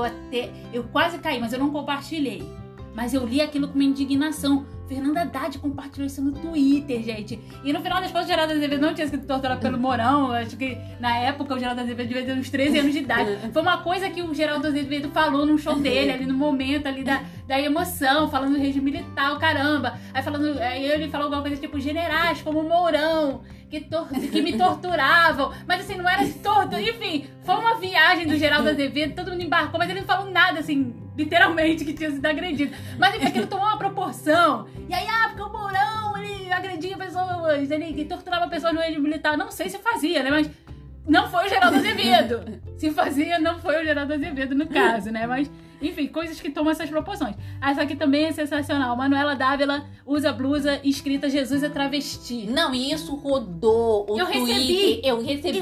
eu quase caí, mas eu não compartilhei. Mas eu li aquilo com uma indignação. Fernanda Haddad compartilhou isso no Twitter, gente. E no final das contas, o Geraldo Azevedo não tinha sido torturado pelo Mourão. Acho que na época o Geraldo Azevedo devia ter uns 13 anos de idade. Foi uma coisa que o Geraldo Azevedo falou num show dele, ali no momento ali da emoção, falando do regime militar, o caramba. Aí ele falou alguma coisa tipo, generais como o Mourão, que me torturavam. Mas assim, não era tortura. Enfim, foi uma viagem do Geraldo Azevedo, todo mundo embarcou, mas ele não falou nada assim, literalmente, que tinha sido agredido. Mas enfim, aquilo tomou uma proporção. E aí, porque o Mourão, ele agredia pessoas, ele torturava pessoas no regime militar. Não sei se fazia, né? Mas não foi o Geraldo Azevedo. Se fazia, não foi o Geraldo Azevedo no caso, né? Mas, enfim, coisas que tomam essas proporções. Essa aqui também é sensacional. Manuela Dávila usa blusa escrita Jesus é travesti. Não, e isso rodou o Twitter. Eu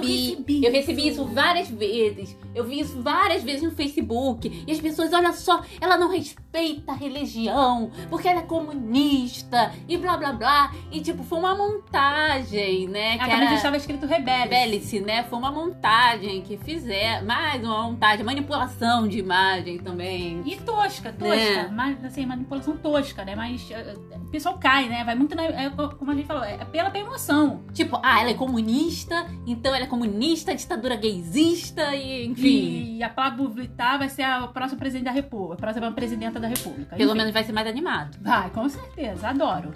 recebi isso várias vezes. Eu vi isso várias vezes no Facebook. E as pessoas, olha só, ela não respeita a religião, porque ela é comunista, e blá blá blá. E tipo, foi uma montagem, né? A camisa estava escrito rebelde-se, né? Foi uma montagem que fizeram. Mais uma montagem, manipulação de imagem também. E tosca. Mas, assim, manipulação tosca, né? Mas o pessoal cai, né? Vai muito como a gente falou, pela emoção. Tipo, ela é comunista, então ela é comunista, ditadura gaysista, e enfim. E a Pablo Vittar vai ser a próxima presidente da República, a próxima presidenta da República. Pelo menos vai ser mais animado. Vai, com certeza, adoro.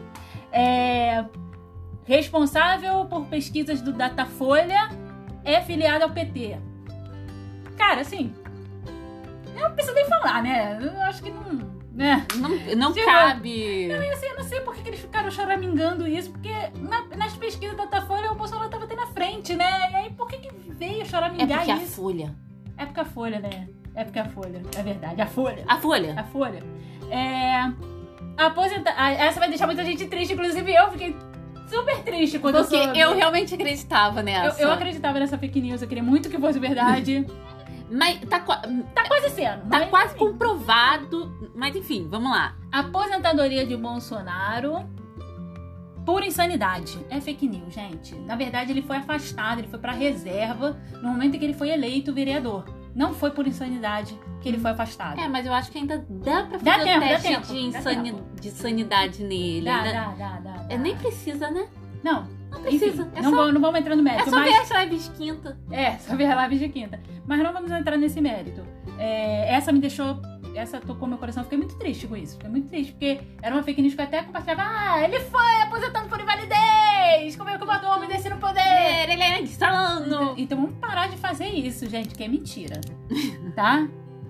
Responsável por pesquisas do Datafolha é filiado ao PT. Cara, assim, eu não preciso nem falar, né? Eu acho que não né? Não Tipo, cabe. Eu não sei por que eles ficaram choramingando isso, porque nas pesquisas da Datafolha o Bolsonaro tava até na frente, né? E aí por que veio É choramingar porque a isso? Folha. É porque a Folha, né? É porque a Folha, é verdade, a Folha. A Folha. A Folha. Essa vai deixar muita gente triste, inclusive eu fiquei super triste quando Porque eu soube. eu realmente acreditava nessa. Eu acreditava nessa fake news, eu queria muito que fosse verdade. Mas Tá quase sendo. tá mas, quase enfim. comprovado. Mas enfim, vamos lá. Aposentadoria de Bolsonaro por insanidade. É fake news, gente. Na verdade, ele foi afastado, ele foi pra reserva no momento em que ele foi eleito vereador. Não foi por insanidade que ele foi afastado. É, mas eu acho que ainda dá pra Dá fazer tempo, o dá teste tempo. de sanidade nele. Dá. Nem precisa, né? Não, Não precisa. enfim, É não, só- não vamos entrar no É mérito. só mas... ver as lives de quinta. Só ver a live de quinta. Mas não vamos entrar nesse mérito. Essa me deixou... Essa tocou meu coração. Fiquei muito triste com isso. Fiquei muito triste, porque era uma fake news que eu até compartilhava. Ele foi aposentado por invalidez! Como é que o homem desse no poder? Ele é insano. Então vamos parar de fazer isso, gente, que é mentira. Tá?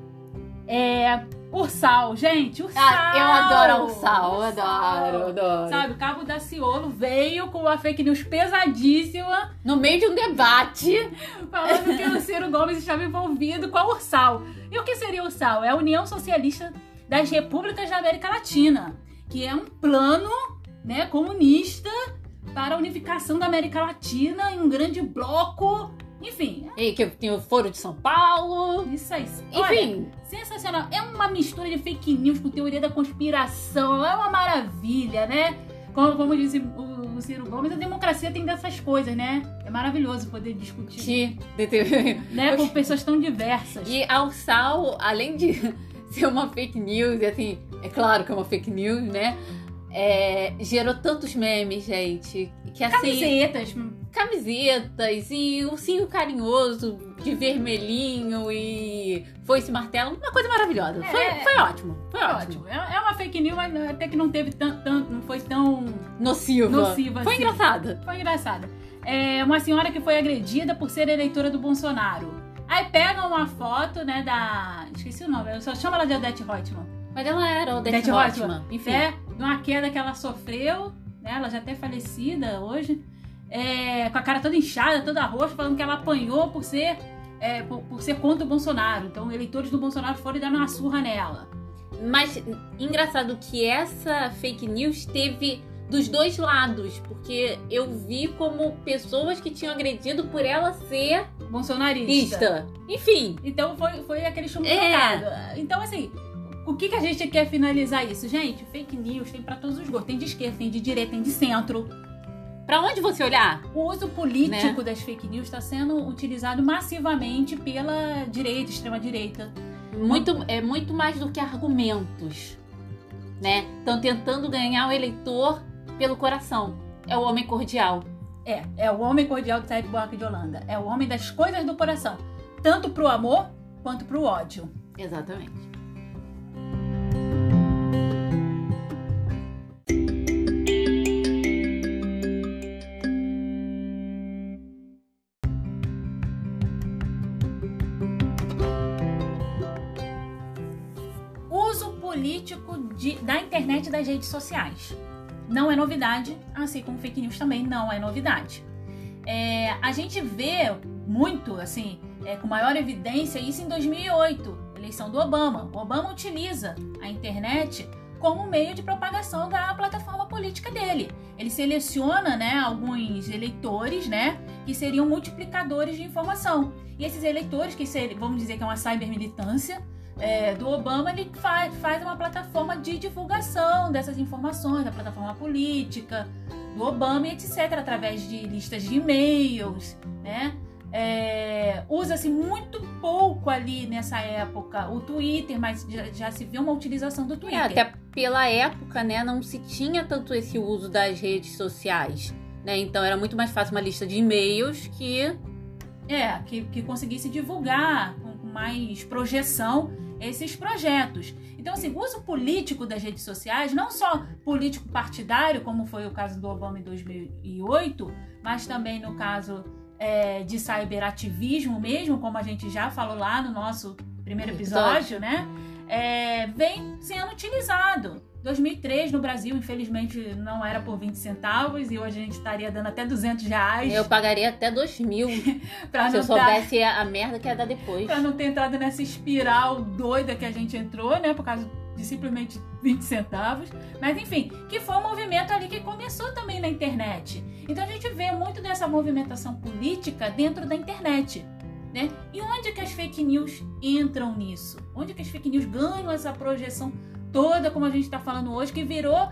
Ursal, gente, Ursal! Eu adoro a Ursal, eu adoro. Sabe, o Cabo Daciolo veio com uma fake news pesadíssima, No meio de um debate. falando que o Ciro Gomes estava envolvido com a Ursal. E o que seria a Ursal? É a União Socialista das Repúblicas da América Latina, que é um plano, né, comunista para a unificação da América Latina em um grande bloco. Enfim, E que tem o Foro de São Paulo. isso aí. Enfim. Olha, sensacional. É uma mistura de fake news com teoria da conspiração. É uma maravilha, né? Como disse o Ciro Gomes, a democracia tem dessas coisas, né? É maravilhoso poder discutir, né? Com pessoas tão diversas. E a Ursal, além de ser uma fake news, e assim, é claro que é uma fake news, né? Gerou tantos memes, gente. Que assim. Camisetas e ursinho carinhoso de vermelhinho e foice martelo, uma coisa maravilhosa. Foi ótimo. Foi ótimo. É uma fake news, mas até que não teve não foi tão Nociva. assim. Foi engraçada. Foi engraçada. Uma senhora que foi agredida por ser eleitora do Bolsonaro. Aí pegam uma foto, né, esqueci o nome, eu só chamo ela de Odete Roitman. Mas ela era Odete Roitman. Roitman. Enfim. De uma queda que ela sofreu, né, ela já até falecida hoje. Com a cara toda inchada, toda roxa, falando que ela apanhou por ser contra o Bolsonaro. Então, eleitores do Bolsonaro foram dar uma surra nela. Mas engraçado que essa fake news teve dos dois lados, porque eu vi como pessoas que tinham agredido por ela ser Bolsonarista. Enfim. Então, foi aquele chumbo trocado. Então, assim, o que a gente quer finalizar isso? Gente, fake news tem pra todos os gostos. Tem de esquerda, tem de direita, tem de centro. Pra onde você olhar? O uso político das fake news está sendo utilizado massivamente pela direita, extrema-direita. Muito mais do que argumentos, né? Estão tentando ganhar o eleitor pelo coração. É o homem cordial. É o homem cordial do Sérgio Buarque de Holanda. É o homem das coisas do coração. Tanto pro amor, quanto pro ódio. Exatamente. Político da internet e das redes sociais. Não é novidade, assim como fake news também não é novidade. A gente vê muito, assim, com maior evidência, isso em 2008, eleição do Obama. O Obama utiliza a internet como meio de propagação da plataforma política dele. Ele seleciona, né, alguns eleitores, né, que seriam multiplicadores de informação. E esses eleitores, vamos dizer que é uma cybermilitância, do Obama, ele faz uma plataforma de divulgação dessas informações, da plataforma política do Obama e etc., através de listas de e-mails, né? Usa-se muito pouco ali nessa época o Twitter, mas já se vê uma utilização do Twitter. Até pela época, né, não se tinha tanto esse uso das redes sociais, né? Então era muito mais fácil uma lista de e-mails que conseguisse divulgar com mais projeção esses projetos. Então, assim, o uso político das redes sociais, não só político partidário, como foi o caso do Obama em 2008, mas também no caso de cyberativismo mesmo, como a gente já falou lá no nosso primeiro episódio, né? vem sendo utilizado. 2003 no Brasil, infelizmente, não era por 20 centavos e hoje a gente estaria dando até R$200. Eu pagaria até 2.000 se eu soubesse a merda que ia dar depois. Pra não ter entrado nessa espiral doida que a gente entrou, né? Por causa de simplesmente 20 centavos. Mas enfim, que foi um movimento ali que começou também na internet. Então a gente vê muito dessa movimentação política dentro da internet, né? E onde que as fake news entram nisso? Onde que as fake news ganham essa projeção toda, como a gente está falando hoje, que virou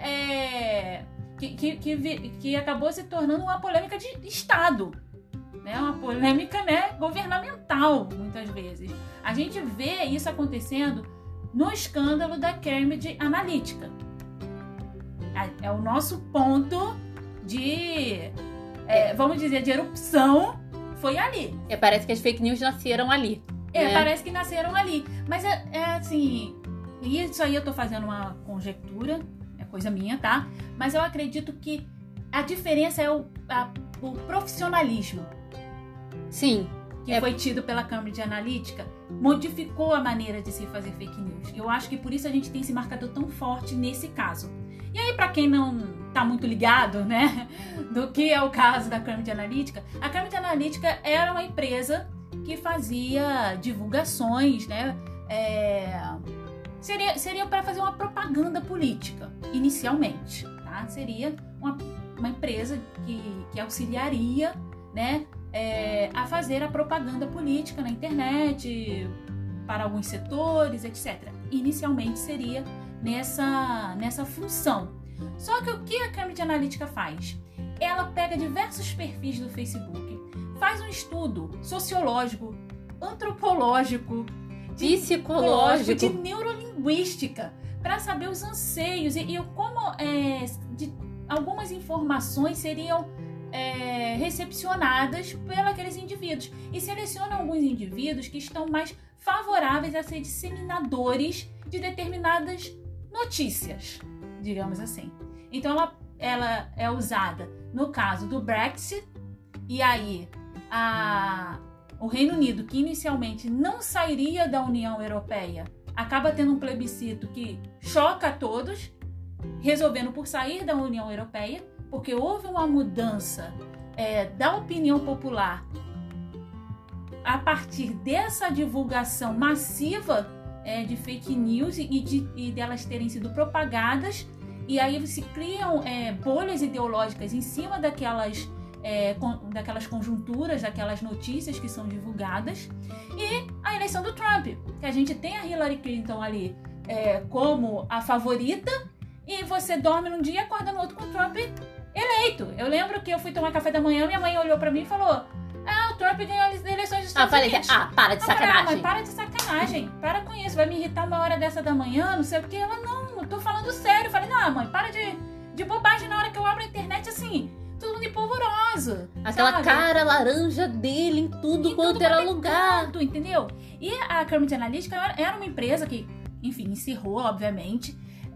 que acabou se tornando uma polêmica de Estado, né? Uma polêmica, né, governamental, muitas vezes. A gente vê isso acontecendo no escândalo da Cambridge Analytica. É o nosso ponto de, vamos dizer, de erupção, foi ali. Parece que as fake news nasceram ali. Né? Parece que nasceram ali. Mas assim... E isso aí eu tô fazendo uma conjectura, é coisa minha, tá? Mas eu acredito que a diferença é o profissionalismo. Sim. Que foi tido pela Cambridge Analytica, modificou a maneira de se fazer fake news. Eu acho que por isso a gente tem esse marcador tão forte nesse caso. E aí, pra quem não tá muito ligado, né, do que é o caso da Cambridge Analytica, a Cambridge Analytica era uma empresa que fazia divulgações, né, Seria para fazer uma propaganda política, inicialmente, tá? Seria uma empresa que auxiliaria, né, a fazer a propaganda política na internet, para alguns setores, etc. Inicialmente seria nessa função. Só que o que a Cambridge Analytica faz? Ela pega diversos perfis do Facebook, faz um estudo sociológico, antropológico, psicológico, de neurolinguística, para saber os anseios e como algumas informações seriam recepcionadas pelos indivíduos. E seleciona alguns indivíduos que estão mais favoráveis a ser disseminadores de determinadas notícias, digamos assim. Então ela é usada no caso do Brexit, e aí o Reino Unido, que inicialmente não sairia da União Europeia, acaba tendo um plebiscito que choca a todos, resolvendo por sair da União Europeia, porque houve uma mudança da opinião popular a partir dessa divulgação massiva de fake news e delas terem sido propagadas, e aí se criam bolhas ideológicas em cima daquelas conjunturas, daquelas notícias que são divulgadas. E a eleição do Trump, que a gente tem a Hillary Clinton ali como a favorita, e você dorme num dia e acorda no outro com o Trump eleito. Eu lembro que eu fui tomar café da manhã, minha mãe olhou pra mim e falou: o Trump ganhou as eleições dos Estados Unidos. Para de sacanagem. Mãe, para de sacanagem. Para com isso, vai me irritar uma hora dessa da manhã, não sei o que. Ela, não, eu tô falando sério. Eu falei, não, mãe, para de bobagem. Na hora que eu abro a internet, assim, todo mundo empolvoroso. Aquela sabe? cara laranja dele em tudo quanto era lugar. Canto, entendeu? E a Cambridge Analytica era uma empresa que, enfim, encerrou, obviamente,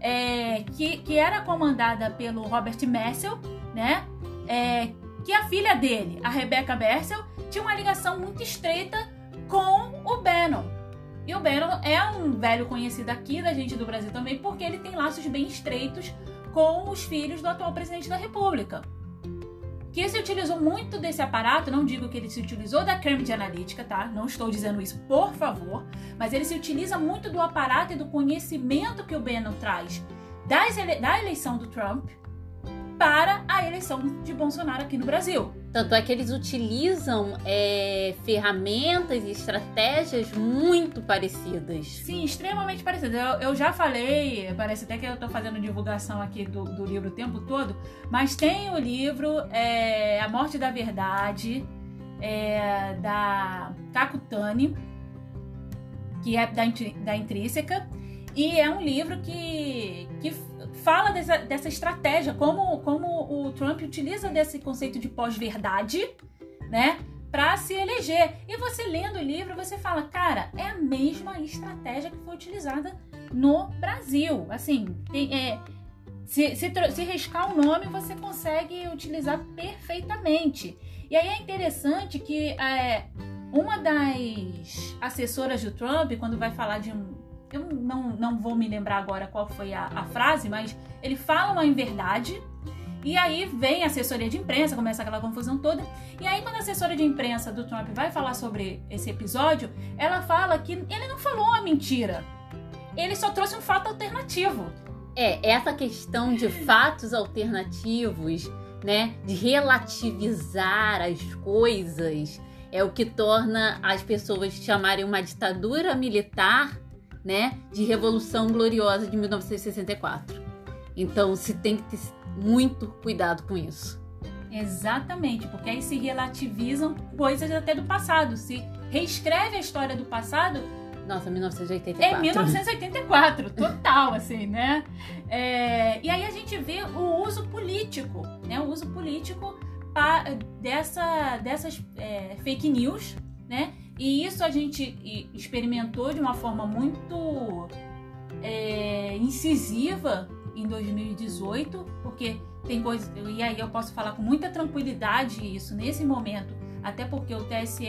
que era comandada pelo Robert Messel, né? Que a filha dele, a Rebecca Messel, tinha uma ligação muito estreita com o Bannon. E o Bannon é um velho conhecido aqui da gente do Brasil também, porque ele tem laços bem estreitos com os filhos do atual presidente da República. Que se utilizou muito desse aparato, não digo que ele se utilizou da Cambridge Analytica, tá? Não estou dizendo isso, por favor. Mas ele se utiliza muito do aparato e do conhecimento que o Bannon traz da eleição do Trump para a eleição de Bolsonaro aqui no Brasil. Tanto é que eles utilizam ferramentas e estratégias muito parecidas. Sim, extremamente parecidas. Eu já falei, parece até que eu estou fazendo divulgação aqui do livro o tempo todo, mas tem o livro A Morte da Verdade, da Kakutani, que é da Intrínseca, e é um livro que fala dessa estratégia, como o Trump utiliza desse conceito de pós-verdade, né, para se eleger. E você lendo o livro, você fala, cara, é a mesma estratégia que foi utilizada no Brasil. Assim, se riscar o nome, você consegue utilizar perfeitamente. E aí é interessante que uma das assessoras do Trump, quando vai falar eu não vou me lembrar agora qual foi a frase, mas ele fala uma inverdade, e aí vem a assessoria de imprensa, começa aquela confusão toda, e aí quando a assessora de imprensa do Trump vai falar sobre esse episódio, ela fala que ele não falou uma mentira, ele só trouxe um fato alternativo. Essa questão de fatos alternativos, né, de relativizar as coisas, é o que torna as pessoas chamarem uma ditadura militar, né, de Revolução Gloriosa de 1964. Então, se tem que ter muito cuidado com isso. Exatamente, porque aí se relativizam coisas até do passado, se reescreve a história do passado. Nossa, 1984. É 1984, total, assim, né? E aí a gente vê o uso político, né? O uso político dessas fake news, né? E isso a gente experimentou de uma forma muito incisiva em 2018, porque tem coisas... E aí eu posso falar com muita tranquilidade isso nesse momento, até porque o TSE...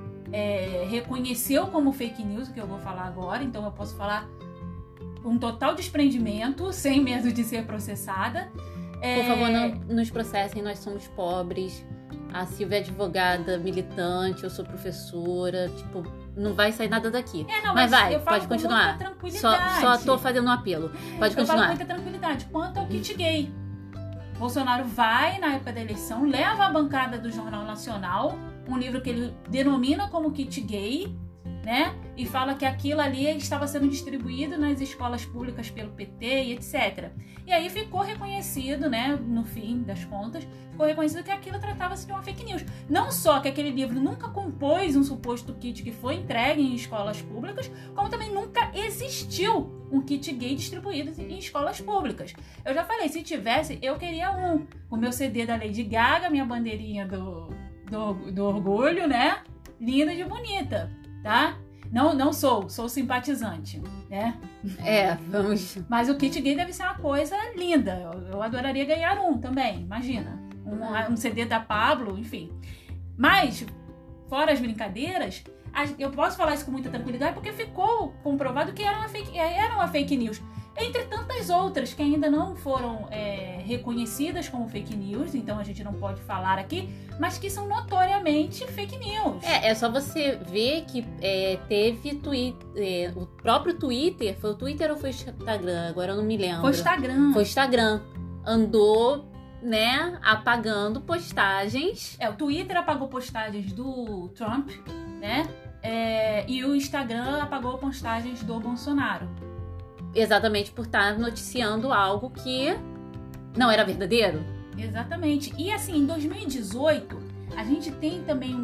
reconheceu como fake news o que eu vou falar agora, então eu posso falar com total desprendimento, sem medo de ser processada. Por favor, não nos processem, nós somos pobres. A Silvia é advogada, militante, eu sou professora, tipo, não vai sair nada daqui. Mas vai, pode continuar. Só tô fazendo um apelo. Pode continuar. Eu falo com muita tranquilidade. Quanto ao kit gay, Bolsonaro vai, na época da eleição, leva a bancada do Jornal Nacional um livro que ele denomina como kit gay, né? E fala que aquilo ali estava sendo distribuído nas escolas públicas pelo PT e etc. E aí ficou reconhecido, né? No fim das contas, ficou reconhecido que aquilo tratava-se de uma fake news. Não só que aquele livro nunca compôs um suposto kit que foi entregue em escolas públicas, como também nunca existiu um kit gay distribuído em escolas públicas. Eu já falei, se tivesse, eu queria um. O meu CD da Lady Gaga, minha bandeirinha do orgulho, né? Linda de bonita, tá? Não sou simpatizante, né? Vamos... Mas o kit gay deve ser uma coisa linda. Eu adoraria ganhar um também, imagina. Um CD da Pablo, enfim. Mas, fora as brincadeiras, eu posso falar isso com muita tranquilidade porque ficou comprovado que era uma fake news. Entre tantas outras que ainda não foram reconhecidas como fake news, então a gente não pode falar aqui, mas que são notoriamente fake news. É só você ver que teve o próprio Twitter, foi o Twitter ou foi o Instagram? Agora eu não me lembro. Foi o Instagram. Andou, né, apagando postagens. O Twitter apagou postagens do Trump, né? E o Instagram apagou postagens do Bolsonaro. Exatamente por estar noticiando algo que não era verdadeiro. Exatamente. E assim, em 2018, a gente tem também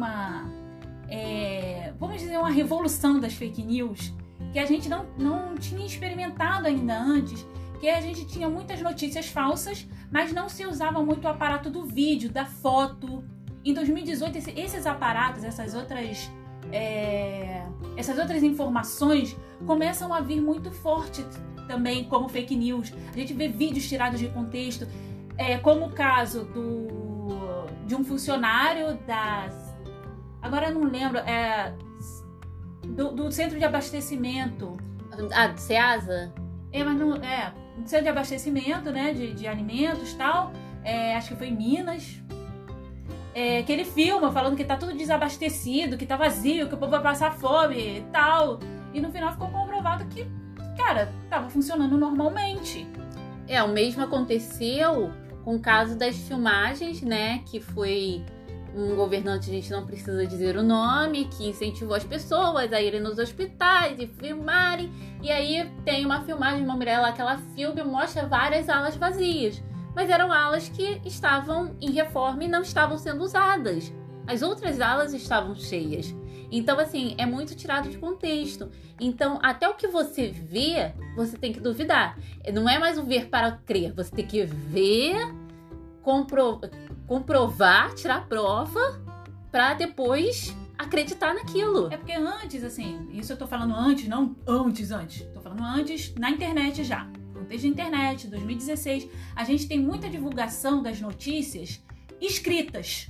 vamos dizer, uma revolução das fake news que a gente não tinha experimentado ainda antes, que a gente tinha muitas notícias falsas, mas não se usava muito o aparato do vídeo, da foto. Em 2018, esses aparatos, essas outras informações começam a vir muito forte também como fake news. A gente vê vídeos tirados de contexto, como o caso de um funcionário agora eu não lembro, do centro de abastecimento. Do Ceasa? Mas não, do centro de abastecimento, né, de alimentos e tal, acho que foi em Minas. Que ele filma falando que tá tudo desabastecido, que tá vazio, que o povo vai passar fome e tal. E no final ficou comprovado que, cara, tava funcionando normalmente. O mesmo aconteceu com o caso das filmagens, né? Que foi um governante, a gente não precisa dizer o nome, que incentivou as pessoas a irem nos hospitais e filmarem. E aí tem uma filmagem de uma mulher lá que ela filma e mostra várias alas vazias. Mas eram alas que estavam em reforma e não estavam sendo usadas. As outras alas estavam cheias. Então, assim, é muito tirado de contexto. Então, até o que você vê, você tem que duvidar. Não é mais o ver para crer. Você tem que ver, comprovar, tirar prova, para depois acreditar naquilo. Porque antes, assim, isso eu tô falando antes, não antes. Tô falando antes na internet já. Desde a internet, 2016, a gente tem muita divulgação das notícias escritas.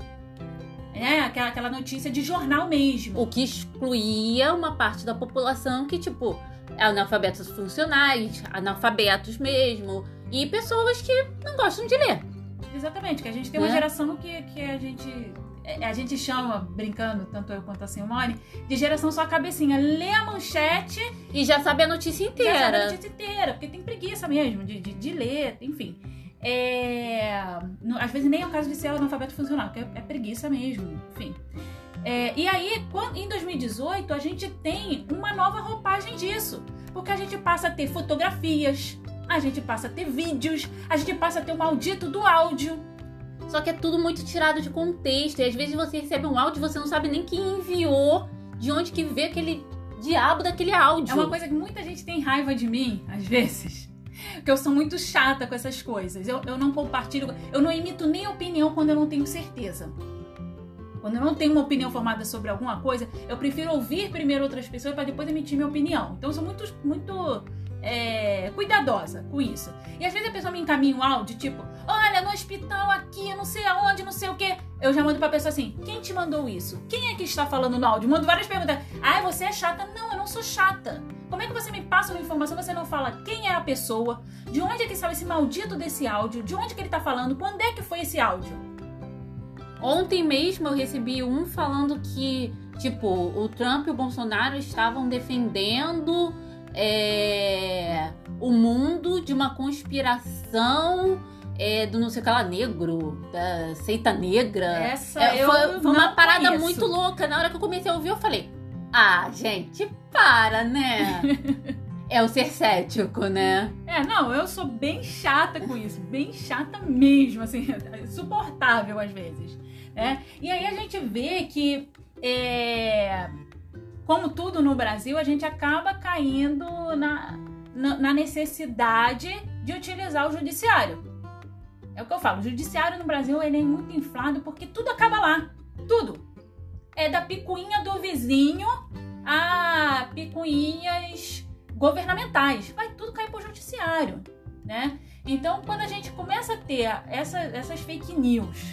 Aquela notícia de jornal mesmo. O que excluía uma parte da população que, tipo, analfabetos funcionais, analfabetos mesmo, e pessoas que não gostam de ler. Exatamente, que a gente tem uma geração que a gente chama, brincando, tanto eu quanto a Simone, de geração só a cabecinha. Lê a manchete e já sabe a notícia inteira. Já sabe a notícia inteira, porque tem preguiça mesmo de ler, enfim. Às vezes nem é o caso de ser analfabeto funcional, porque é preguiça mesmo, enfim. E aí, em 2018, a gente tem uma nova roupagem disso. Porque a gente passa a ter fotografias, a gente passa a ter vídeos, a gente passa a ter o maldito do áudio. Só que é tudo muito tirado de contexto. E às vezes você recebe um áudio e você não sabe nem quem enviou, de onde que veio aquele diabo daquele áudio. É uma coisa que muita gente tem raiva de mim, às vezes. Porque eu sou muito chata com essas coisas. Eu não compartilho, eu não emito nem opinião quando eu não tenho certeza. Quando eu não tenho uma opinião formada sobre alguma coisa, eu prefiro ouvir primeiro outras pessoas para depois emitir minha opinião. Então eu sou muito cuidadosa com isso. E às vezes a pessoa me encaminha um áudio, tipo, olha, no hospital aqui, não sei aonde, não sei o quê. Eu já mando pra pessoa assim, quem te mandou isso? Quem é que está falando no áudio? Mando várias perguntas. Ah, você é chata? Não, eu não sou chata. Como é que você me passa uma informação, você não fala quem é a pessoa, de onde é que saiu esse maldito desse áudio, de onde que ele tá falando, quando é que foi esse áudio? Ontem mesmo eu recebi um falando que, tipo, o Trump e o Bolsonaro estavam defendendo o mundo de uma conspiração do não sei o que lá, negro, da seita negra. Foi uma parada muito louca. Na hora que eu comecei a ouvir, eu falei, gente, para, né? É o ser cético, né? Não, eu sou bem chata com isso. Bem chata mesmo, assim, insuportável às vezes. E aí a gente vê que, como tudo no Brasil, a gente acaba caindo na necessidade de utilizar o judiciário. É o que eu falo, o judiciário no Brasil ele é muito inflado porque tudo acaba lá. Tudo. É da picuinha do vizinho a picuinhas governamentais. Vai tudo cair pro judiciário, né? Então, quando a gente começa a ter essas fake news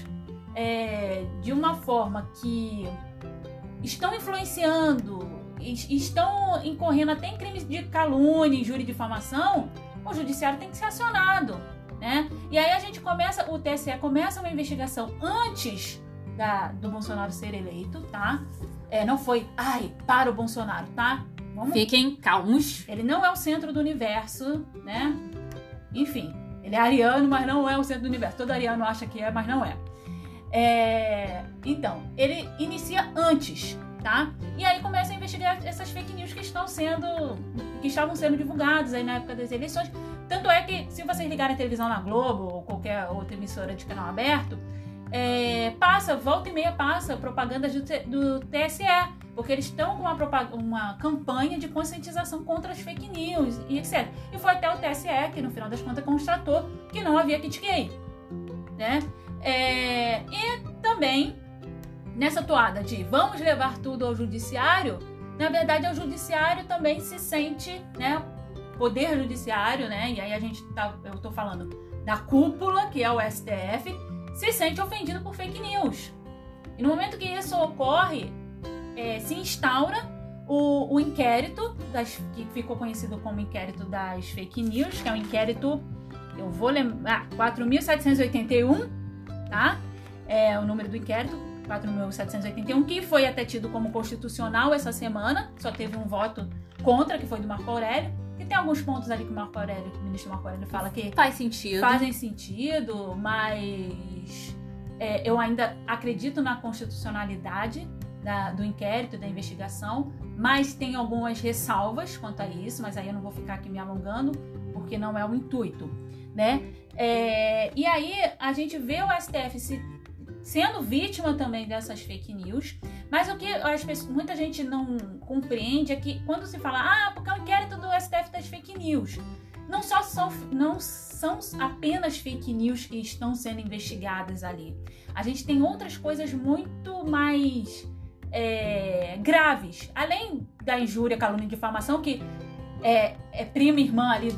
de uma forma que estão influenciando, estão incorrendo até em crimes de calúnia, injúria e difamação, o judiciário tem que ser acionado, né? E aí o TSE começa uma investigação antes do Bolsonaro ser eleito, tá? Não foi, para o Bolsonaro, tá? Fiquem calmos. Ele não é o centro do universo, né? Enfim, ele é ariano, mas não é o centro do universo. Todo ariano acha que é, mas não é. Então, ele inicia antes, tá? E aí começa a investigar essas fake news que estavam sendo divulgadas aí na época das eleições. Tanto é que, se vocês ligarem a televisão na Globo ou qualquer outra emissora de canal aberto, volta e meia passa propaganda do TSE, porque eles estão com uma campanha de conscientização contra as fake news e etc. E foi até o TSE que, no final das contas, constatou que não havia kit gay, né? E também, nessa toada de vamos levar tudo ao judiciário, na verdade, o judiciário também se sente, né? Poder judiciário, né? E aí eu tô falando da cúpula, que é o STF, se sente ofendido por fake news. E no momento que isso ocorre, se instaura o inquérito, que ficou conhecido como inquérito das fake news, que é um inquérito, eu vou lembrar, 4.781, tá? É o número do inquérito, 4.781, que foi até tido como constitucional essa semana, só teve um voto contra, que foi do Marco Aurélio, e tem alguns pontos ali que o ministro Marco Aurélio fala que fazem sentido, mas eu ainda acredito na constitucionalidade do inquérito, da investigação, mas tem algumas ressalvas quanto a isso, mas aí eu não vou ficar aqui me alongando, porque não é o intuito, né? E aí a gente vê o STF sendo vítima também dessas fake news, mas o que muita gente não compreende é que quando se fala, porque é um inquérito do STF das fake news, não são apenas fake news que estão sendo investigadas ali. A gente tem outras coisas muito mais graves, além da injúria, calúnia e difamação, que é prima irmã ali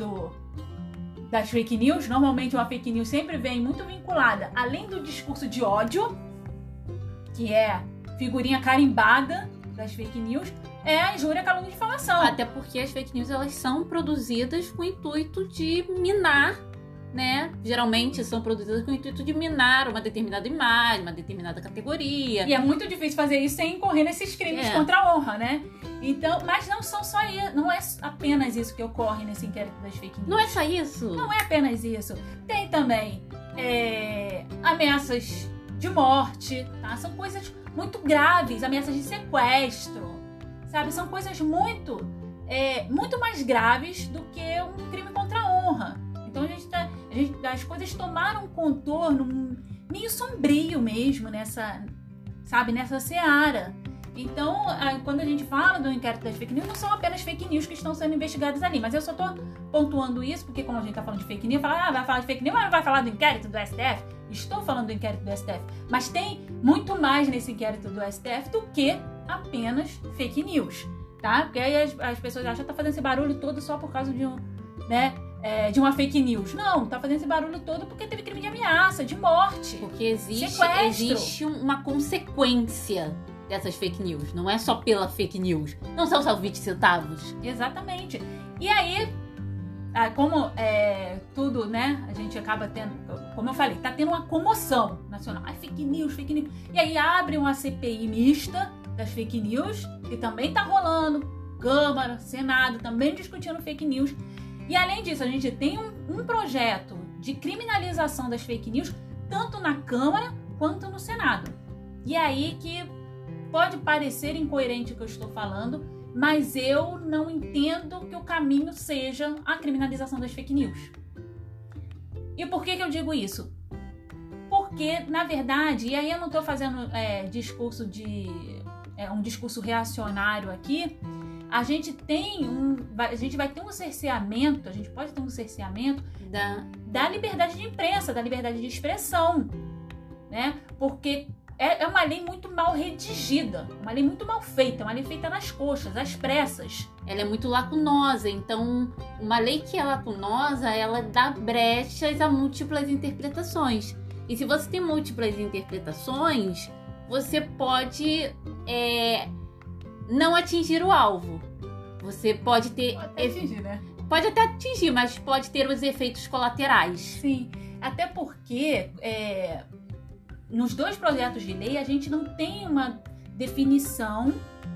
das fake news. Normalmente uma fake news sempre vem muito vinculada, além do discurso de ódio, que é figurinha carimbada das fake news, é a injúria, calúnia e difamação. Até porque as fake news, elas são produzidas com o intuito de minar, né? Geralmente são produzidas com o intuito de minar uma determinada imagem, uma determinada categoria. E é muito difícil fazer isso sem incorrer nesses crimes contra a honra, né? Então, mas não são só isso, não é apenas isso que ocorre nesse inquérito das fake news. Não é só isso? Não é apenas isso. Tem também ameaças de morte, tá? São coisas muito graves, ameaças de sequestro, sabe? São coisas muito mais graves do que um crime contra a honra. Então as coisas tomaram um contorno meio sombrio mesmo nessa seara. Então, quando a gente fala do inquérito das fake news, não são apenas fake news que estão sendo investigadas ali. Mas eu só tô pontuando isso porque, como a gente tá falando de fake news, vai falar de fake news, mas não vai falar do inquérito do STF? Estou falando do inquérito do STF. Mas tem muito mais nesse inquérito do STF do que apenas fake news, tá? Porque aí as pessoas acham que tá fazendo esse barulho todo só por causa de de uma fake news. Não, tá fazendo esse barulho todo porque teve crime de ameaça, de morte. Porque existe uma consequência dessas fake news. Não é só pela fake news. Não são só 20 centavos. Exatamente. E aí, como tudo, né, a gente acaba tendo, como eu falei, tá tendo uma comoção nacional. Fake news, fake news. E aí abre uma CPI mista das fake news, que também tá rolando. Câmara, Senado, também discutindo fake news. E além disso, a gente tem um projeto de criminalização das fake news, tanto na Câmara quanto no Senado. E aí que pode parecer incoerente o que eu estou falando, mas eu não entendo que o caminho seja a criminalização das fake news. E por que eu digo isso? Porque, na verdade, e aí eu não estou fazendo um discurso reacionário aqui, a gente vai ter um cerceamento, a gente pode ter um cerceamento da liberdade de imprensa, da liberdade de expressão, né? Porque é uma lei muito mal redigida, uma lei muito mal feita, uma lei feita nas coxas, às pressas. Ela é muito lacunosa, então uma lei que é lacunosa, ela dá brechas a múltiplas interpretações. E se você tem múltiplas interpretações, você pode não atingir o alvo. Você pode ter... Pode até atingir, né? Pode até atingir, mas pode ter os efeitos colaterais. Sim, até porque nos dois projetos de lei a gente não tem uma definição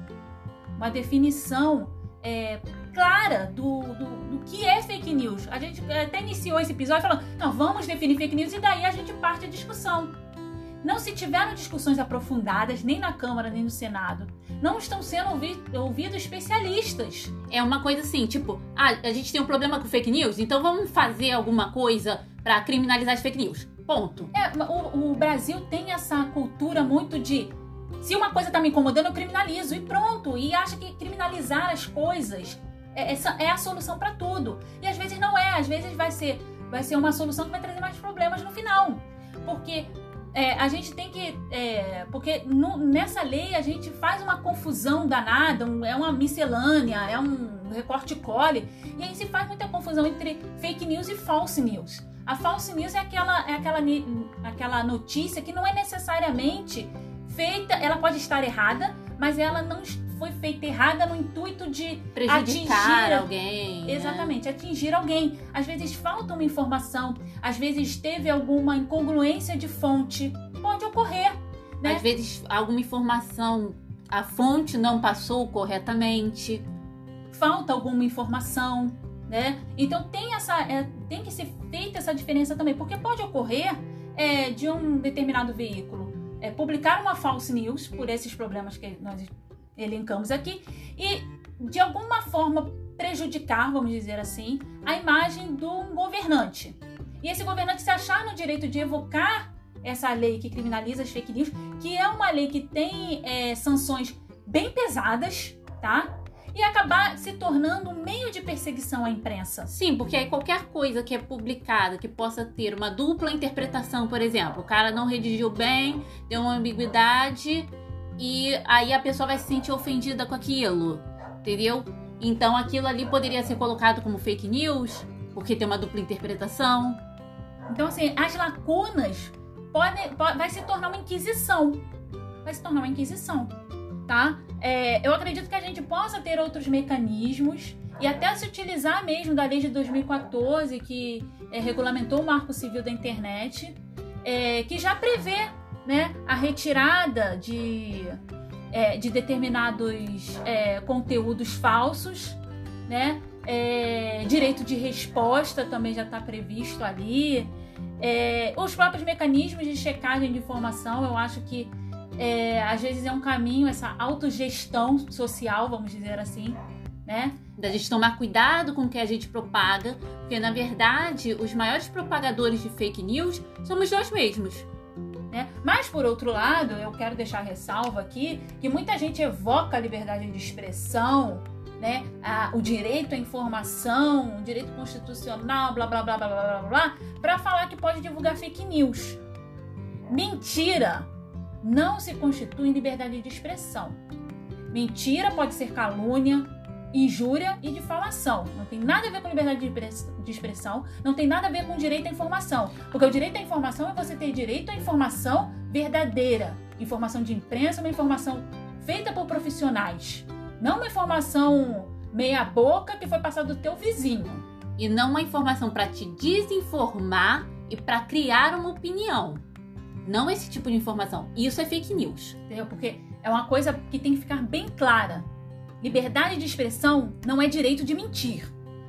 clara do que é fake news. A gente até iniciou esse episódio falando, não, vamos definir fake news e daí a gente parte a discussão. Não se tiveram discussões aprofundadas, nem na Câmara, nem no Senado. Não estão sendo ouvidos especialistas. É uma coisa assim, tipo, a gente tem um problema com fake news, então vamos fazer alguma coisa pra criminalizar as fake news. Ponto. O Brasil tem essa cultura muito de, se uma coisa tá me incomodando, eu criminalizo e pronto. E acha que criminalizar as coisas é a solução pra tudo. E às vezes não é. Às vezes vai ser uma solução que vai trazer mais problemas no final. Porque... a gente tem que... porque nessa lei a gente faz uma confusão danada, é uma miscelânea, é um recorte-cole, e aí se faz muita confusão entre fake news e false news. A false news é aquela notícia que não é necessariamente feita, ela pode estar errada, mas ela não foi feita errada no intuito de prejudicar alguém. Exatamente, atingir alguém. Às vezes falta uma informação, às vezes teve alguma incongruência de fonte. Pode ocorrer, né? Às vezes alguma informação, a fonte não passou corretamente. Falta alguma informação, né? Então tem que ser feita essa diferença também, porque pode ocorrer de um determinado veículo publicar uma false news por esses problemas que nós elencamos aqui e de alguma forma prejudicar, vamos dizer assim, a imagem do governante. E esse governante se achar no direito de evocar essa lei que criminaliza as fake news, que é uma lei que tem sanções bem pesadas, tá? E acabar se tornando um meio de perseguição à imprensa. Sim, porque aí qualquer coisa que é publicada, que possa ter uma dupla interpretação, por exemplo, o cara não redigiu bem, deu uma ambiguidade, e aí a pessoa vai se sentir ofendida com aquilo, entendeu? Então aquilo ali poderia ser colocado como fake news, porque tem uma dupla interpretação. Então, assim, as lacunas vai se tornar uma inquisição. Vai se tornar uma inquisição. tá? Eu acredito que a gente possa ter outros mecanismos e até se utilizar mesmo da lei de 2014, que regulamentou o Marco Civil da Internet, que já prevê, né, a retirada de determinados conteúdos falsos, né? Direito de resposta também já está previsto ali. Os próprios mecanismos de checagem de informação, eu acho que às vezes é um caminho, essa autogestão social, vamos dizer assim, né? Da gente tomar cuidado com o que a gente propaga, porque na verdade os maiores propagadores de fake news somos nós mesmos. Mas, por outro lado, eu quero deixar ressalva aqui que muita gente evoca a liberdade de expressão, né? O direito à informação, o direito constitucional, blá, blá, blá, blá, blá, blá, blá, para falar que pode divulgar fake news. Mentira não se constitui em liberdade de expressão. Mentira pode ser calúnia, injúria e difamação. Não tem nada a ver com liberdade de expressão, não tem nada a ver com direito à informação. Porque o direito à informação é você ter direito à informação verdadeira. Informação de imprensa, uma informação feita por profissionais. Não uma informação meia boca que foi passada do teu vizinho. E não uma informação para te desinformar e para criar uma opinião. Não esse tipo de informação. Isso é fake news. Entendeu? Porque é uma coisa que tem que ficar bem clara. Liberdade de expressão não é direito de mentir.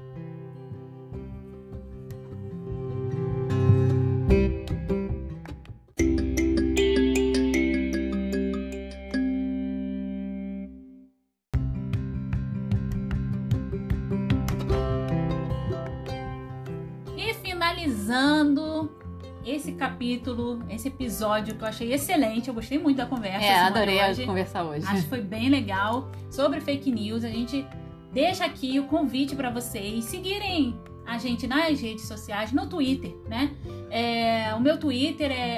E finalizando esse capítulo, esse episódio que eu achei excelente, eu gostei muito da conversa. Adorei conversar hoje. Acho que foi bem legal sobre fake news. A gente deixa aqui o convite para vocês seguirem a gente nas redes sociais, no Twitter, né? O meu Twitter é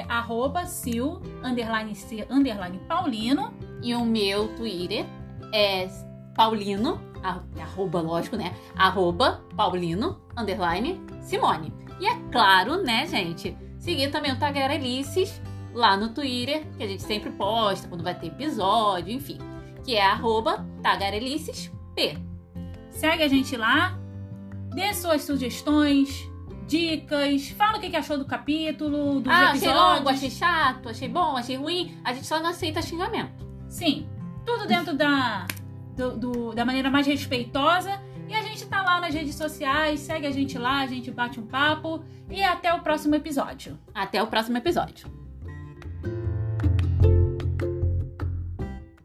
@sil_paulino. E o meu Twitter é paulino, arroba, lógico, né? @paulino_Simone. E é claro, né, gente? Seguir também o Tagarelices lá no Twitter, que a gente sempre posta quando vai ter episódio, enfim. Que é @tagarelicesp. Segue a gente lá, dê suas sugestões, dicas, fala o que achou do capítulo, dos episódios. Achei longo, achei chato, achei bom, achei ruim. A gente só não aceita xingamento. Sim, tudo dentro da maneira mais respeitosa. E a gente tá lá nas redes sociais, segue a gente lá, a gente bate um papo. E até o próximo episódio. Até o próximo episódio.